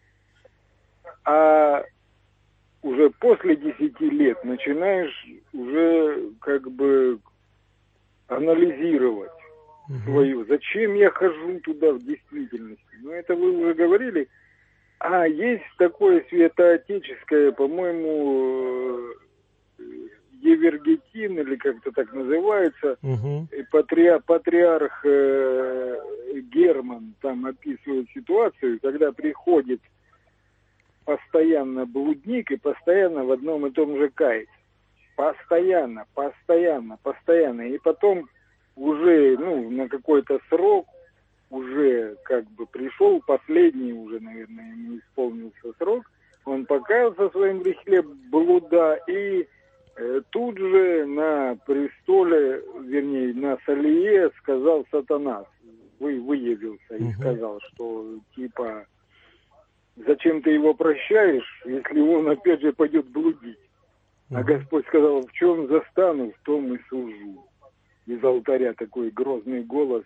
А уже после десяти лет начинаешь уже как бы анализировать угу. свою. Зачем я хожу туда в действительности? Ну, это вы уже говорили. А есть такое святоотеческое, по-моему... Евергетин, или как-то так называется, угу. патриар, патриарх э, Герман там описывает ситуацию, когда приходит постоянно блудник и постоянно в одном и том же кается. Постоянно, постоянно, постоянно. И потом уже, ну, на какой-то срок уже как бы пришел, последний уже, наверное, ему исполнился срок, он покаялся в своем грехе блуда и тут же на престоле, вернее, на Салие сказал Сатана, вы, выявился и сказал, что типа, зачем ты его прощаешь, если он опять же пойдет блудить. А Господь сказал, в чем застану, в том и служу. Из алтаря такой грозный голос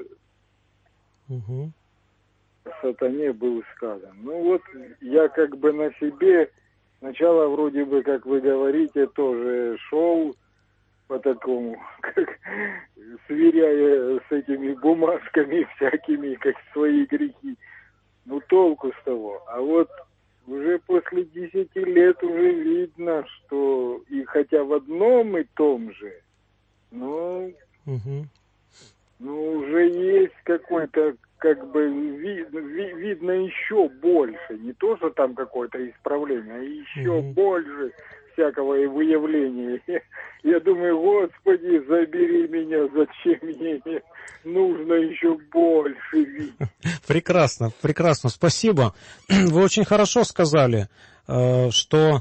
угу. Сатане был сказан. Ну вот, я как бы на себе... Сначала вроде бы, как вы говорите, тоже шел по такому, как сверяя с этими бумажками всякими, как свои грехи. Ну, толку с того. А вот уже после десяти лет уже видно, что и хотя в одном и том же, но угу. ну, уже есть какой-то, как бы, ви, ви, видно еще больше. Не то, что там какое-то исправление, а еще mm-hmm. больше всякого выявления. Я, я думаю, Господи, забери меня, зачем мне нужно еще больше видеть. Прекрасно, прекрасно, спасибо. Вы очень хорошо сказали, что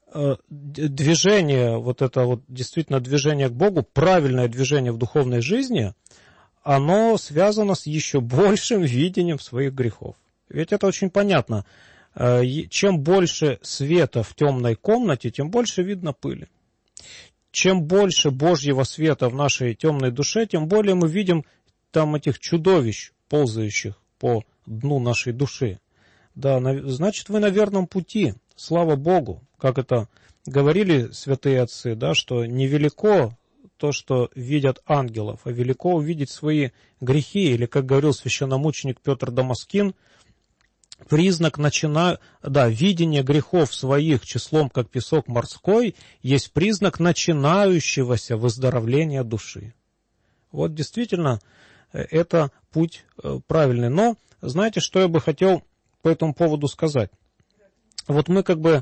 движение, вот это вот действительно движение к Богу, правильное движение в духовной жизни, оно связано с еще большим видением своих грехов. Ведь это очень понятно. Чем больше света в темной комнате, тем больше видно пыли. Чем больше Божьего света в нашей темной душе, тем более мы видим там этих чудовищ, ползающих по дну нашей души. Да, значит, вы на верном пути. Слава Богу. Как это говорили святые отцы, да, что невелико то, что видят ангелов, а велико увидеть свои грехи, или, как говорил священномученик Петр Дамаскин, признак начина... да, видение грехов своих числом, как песок морской, есть признак начинающегося выздоровления души. Вот действительно, это путь правильный. Но, знаете, что я бы хотел по этому поводу сказать? Вот мы как бы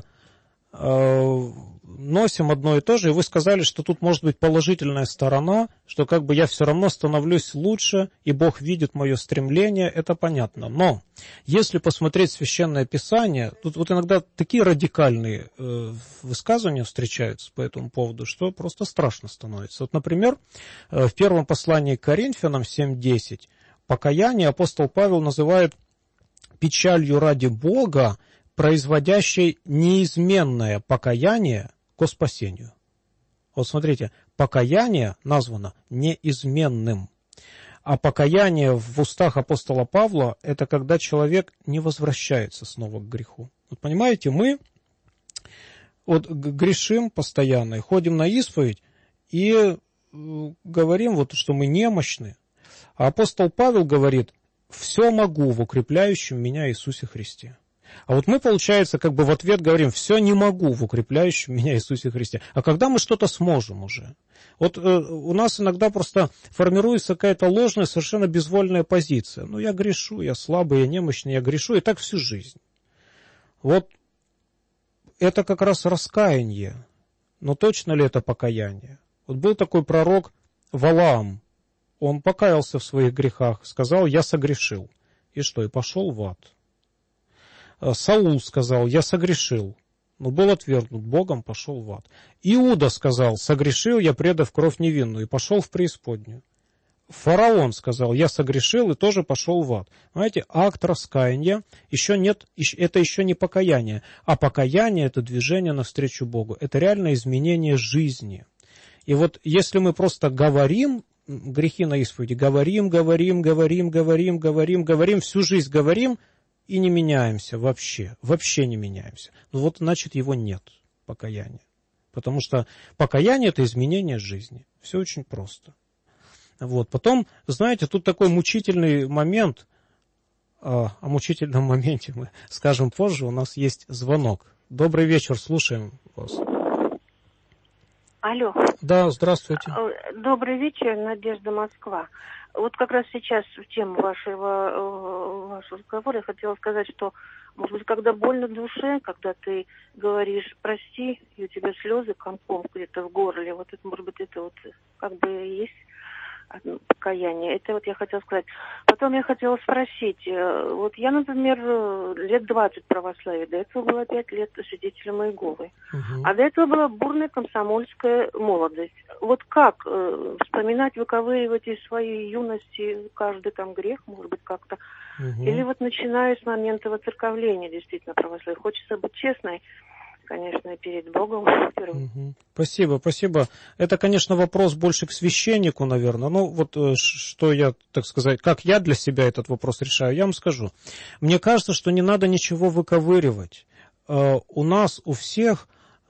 э, носим одно и то же, и вы сказали, что тут может быть положительная сторона, что как бы я все равно становлюсь лучше, и Бог видит мое стремление, это понятно. Но если посмотреть Священное Писание, тут вот иногда такие радикальные э, высказывания встречаются по этому поводу, что просто страшно становится. Вот, например, э, в первом послании к Коринфянам семь десять покаяние апостол Павел называет печалью ради Бога, производящей неизменное покаяние ко спасению. Вот смотрите, покаяние названо неизменным. А покаяние в устах апостола Павла – это когда человек не возвращается снова к греху. Вот понимаете, мы вот грешим постоянно, и ходим на исповедь, и говорим, вот, что мы немощны. А апостол Павел говорит: «Все могу в укрепляющем меня Иисусе Христе». А вот мы, получается, как бы в ответ говорим: «Все не могу в укрепляющем меня Иисусе Христе». А когда мы что-то сможем уже? Вот э, у нас иногда просто формируется какая-то ложная, совершенно безвольная позиция. Ну, я грешу, я слабый, я немощный, я грешу, и так всю жизнь. Вот это как раз раскаяние. Но точно ли это покаяние? Вот был такой пророк Валаам. Он покаялся в своих грехах, сказал: «Я согрешил». И что? И пошел в ад. Саул сказал: «Я согрешил», но был отвергнут Богом, пошел в ад. Иуда сказал: «Согрешил я, предав кровь невинную», и пошел в преисподнюю. Фараон сказал: «Я согрешил», и тоже пошел в ад. Знаете, акт раскаяния еще нет, это еще не покаяние, а покаяние — это движение навстречу Богу, это реальное изменение жизни. И вот если мы просто говорим грехи на исповеди, говорим, говорим, говорим, говорим, говорим, говорим, всю жизнь говорим, и не меняемся вообще, вообще не меняемся, ну вот значит его нет, покаяния. Потому что покаяние — это изменение жизни. Все очень просто. Вот. Потом, знаете, тут такой мучительный момент, о мучительном моменте мы скажем позже, у нас есть звонок. Добрый вечер, слушаем вас. Алло. Да, здравствуйте. Добрый вечер, Надежда, Москва. Вот как раз сейчас в тему вашего, вашего разговора я хотела сказать, что, может быть, когда больно в душе, когда ты говоришь «прости», и у тебя слезы комком где-то в горле, вот это, может быть, это вот как бы и есть покаяние. Это вот я хотела сказать. Потом я хотела спросить, вот я, например, лет двадцать православия, до этого было пять лет свидетелем Иеговы, угу. А до этого была бурная комсомольская молодость. Вот как э, вспоминать, выковыривать из своей юности каждый там грех, может быть, как-то, угу. Или вот начиная с момента воцерковления действительно православия. Хочется быть честной, конечно, перед Богом. Угу. Спасибо, спасибо. Это, конечно, вопрос больше к священнику, наверное. Ну, вот что я, так сказать, как я для себя этот вопрос решаю, я вам скажу. Мне кажется, что не надо ничего выковыривать. У нас, у всех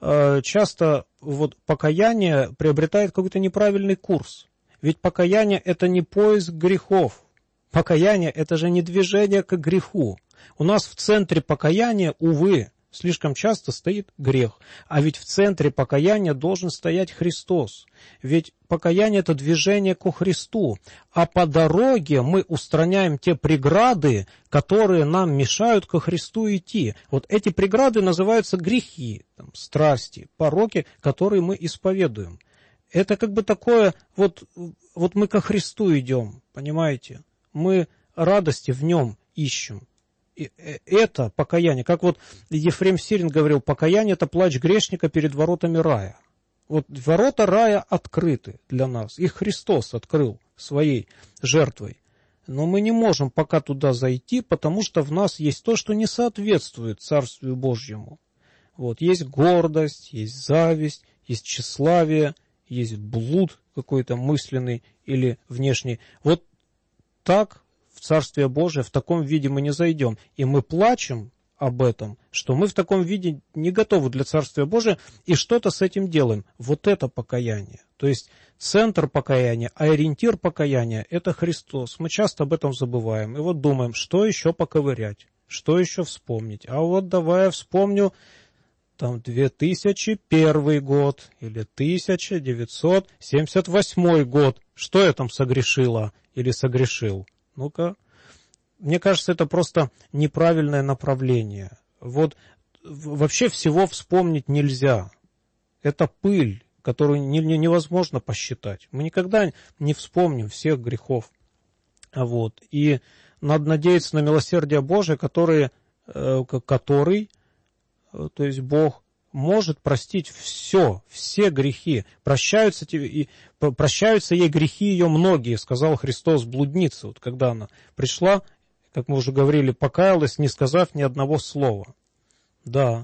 часто вот покаяние приобретает какой-то неправильный курс. Ведь покаяние — это не поиск грехов. Покаяние — это же не движение к греху. У нас в центре покаяния, увы, слишком часто стоит грех. А ведь в центре покаяния должен стоять Христос. Ведь покаяние — это движение ко Христу. А по дороге мы устраняем те преграды, которые нам мешают ко Христу идти. Вот эти преграды называются грехи, там, страсти, пороки, которые мы исповедуем. Это как бы такое, вот, вот мы ко Христу идем, понимаете? Мы радости в Нем ищем. Это покаяние. Как вот Ефрем Сирин говорил, покаяние — это плач грешника перед воротами рая. Вот ворота рая открыты для нас. Их Христос открыл своей жертвой. Но мы не можем пока туда зайти, потому что в нас есть то, что не соответствует Царствию Божьему. Вот. Есть гордость, есть зависть, есть тщеславие, есть блуд какой-то мысленный или внешний. Вот так в Царствие Божие в таком виде мы не зайдем. И мы плачем об этом, что мы в таком виде не готовы для Царствия Божия, и что-то с этим делаем. Вот это покаяние. То есть центр покаяния, а ориентир покаяния — это Христос. Мы часто об этом забываем. И вот думаем, что еще поковырять, что еще вспомнить. А вот давай я вспомню там две тысячи первый год или тысяча девятьсот семьдесят восьмой год. Что я там согрешила или согрешил? Ну-ка, мне кажется, это просто неправильное направление. Вот вообще всего вспомнить нельзя. Это пыль, которую не, не, невозможно посчитать. Мы никогда не вспомним всех грехов. Вот. И надо надеяться на милосердие Божие, который, который, то есть Бог, может простить все, все грехи. Прощаются, и, прощаются ей грехи ее многие, сказал Христос блуднице. Вот когда она пришла, как мы уже говорили, покаялась, не сказав ни одного слова. Да.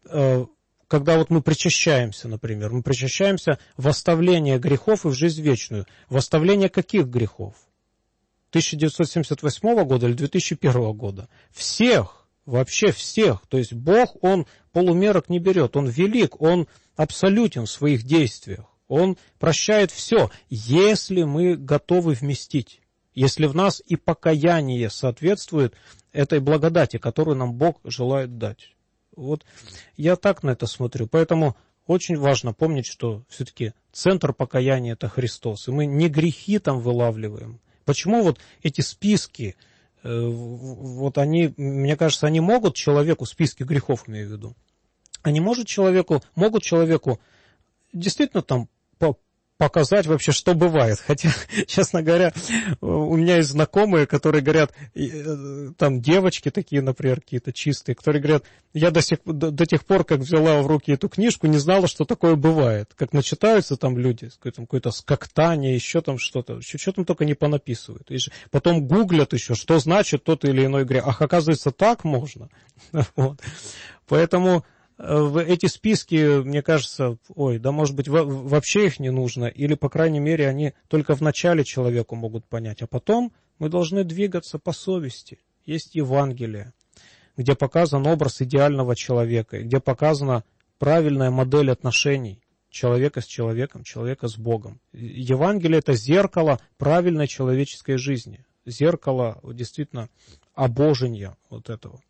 Когда вот мы причащаемся, например, мы причащаемся в оставление грехов и в жизнь вечную. В оставление каких грехов? тысяча девятьсот семьдесят восьмого года или две тысячи первого года? Всех. Вообще всех. То есть Бог, Он полумерок не берет. Он велик, Он абсолютен в своих действиях. Он прощает все, если мы готовы вместить. Если в нас и покаяние соответствует этой благодати, которую нам Бог желает дать. Вот я так на это смотрю. Поэтому очень важно помнить, что все-таки центр покаяния – это Христос. И мы не грехи там вылавливаем. Почему вот эти списки, вот они, мне кажется, они могут человеку, списки грехов имею в виду, они могут человеку, могут человеку действительно там показать вообще, что бывает. Хотя, честно говоря, у меня есть знакомые, которые говорят, там девочки такие, например, какие-то чистые, которые говорят, я до, сих, до, до тех пор, как взяла в руки эту книжку, не знала, что такое бывает. Как начитаются там люди, какое-то скоктание, еще там что-то, что там только не понаписывают. И потом гуглят еще, что значит тот или иной грех. Ах, оказывается, так можно. Вот. Поэтому эти списки, мне кажется, ой, да может быть вообще их не нужно, или, по крайней мере, они только в начале человеку могут понять, а потом мы должны двигаться по совести. Есть Евангелие, где показан образ идеального человека, где показана правильная модель отношений человека с человеком, человека с Богом. Евангелие – это зеркало правильной человеческой жизни, зеркало действительно обожения вот этого.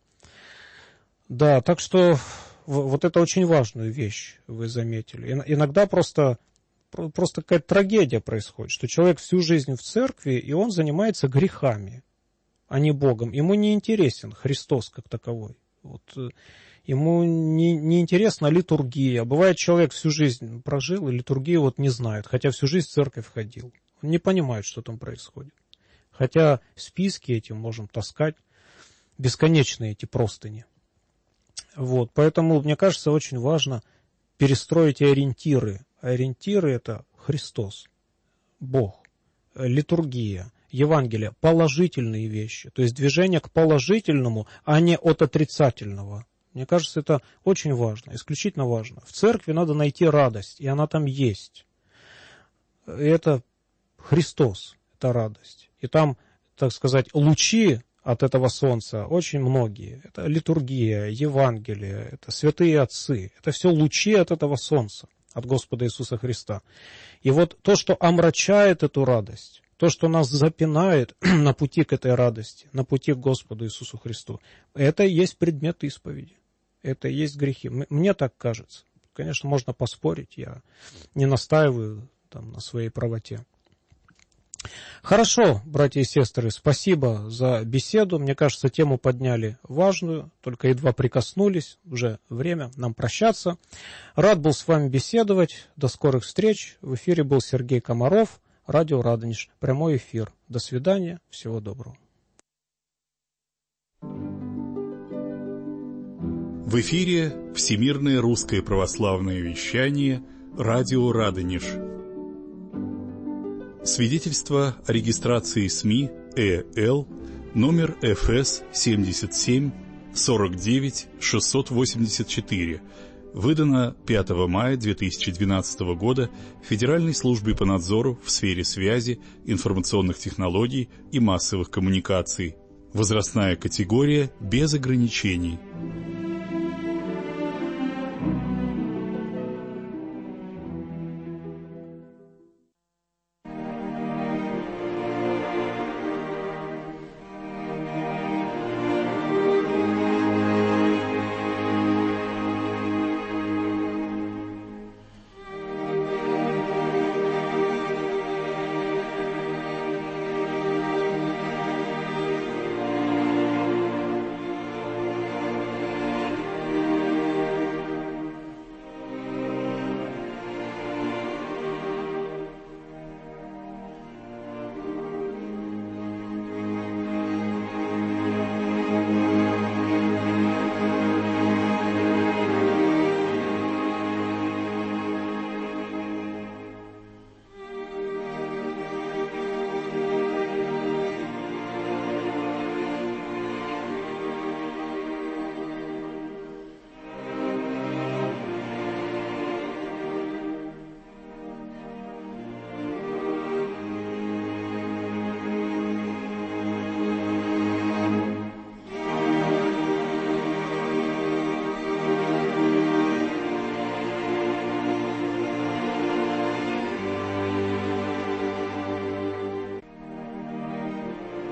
Да, так что вот это очень важную вещь вы заметили. Иногда просто, просто какая-то трагедия происходит, что человек всю жизнь в церкви, и он занимается грехами, а не Богом. Ему не интересен Христос как таковой. Вот, ему не, не интересна литургия. Бывает, человек всю жизнь прожил, и литургию вот не знает, хотя всю жизнь в церковь ходил. Он не понимает, что там происходит. Хотя списки эти можем таскать, бесконечные эти простыни. Вот, поэтому, мне кажется, очень важно перестроить ориентиры. Ориентиры – это Христос, Бог, литургия, Евангелие, положительные вещи. То есть движение к положительному, а не от отрицательного. Мне кажется, это очень важно, исключительно важно. В церкви надо найти радость, и она там есть. И это Христос, это радость. И там, так сказать, лучи от этого солнца очень многие. Это литургия, Евангелие, это святые отцы. Это все лучи от этого солнца, от Господа Иисуса Христа. И вот то, что омрачает эту радость, то, что нас запинает на пути к этой радости, на пути к Господу Иисусу Христу, это и есть предмет исповеди. Это и есть грехи. Мне так кажется. Конечно, можно поспорить, я не настаиваю там на своей правоте. Хорошо, братья и сестры, спасибо за беседу. Мне кажется, тему подняли важную, только едва прикоснулись, уже время нам прощаться. Рад был с вами беседовать. До скорых встреч. В эфире был Сергей Комаров, радио Радонеж, прямой эфир. До свидания, всего доброго. В эфире Всемирное русское православное вещание, радио Радонеж. Свидетельство о регистрации СМИ ЭЛ номер эф эс семьдесят семь сорок девять шестьсот восемьдесят четыре, выдано пятого мая две тысячи двенадцатого года Федеральной службой по надзору в сфере связи, информационных технологий и массовых коммуникаций. Возрастная категория без ограничений.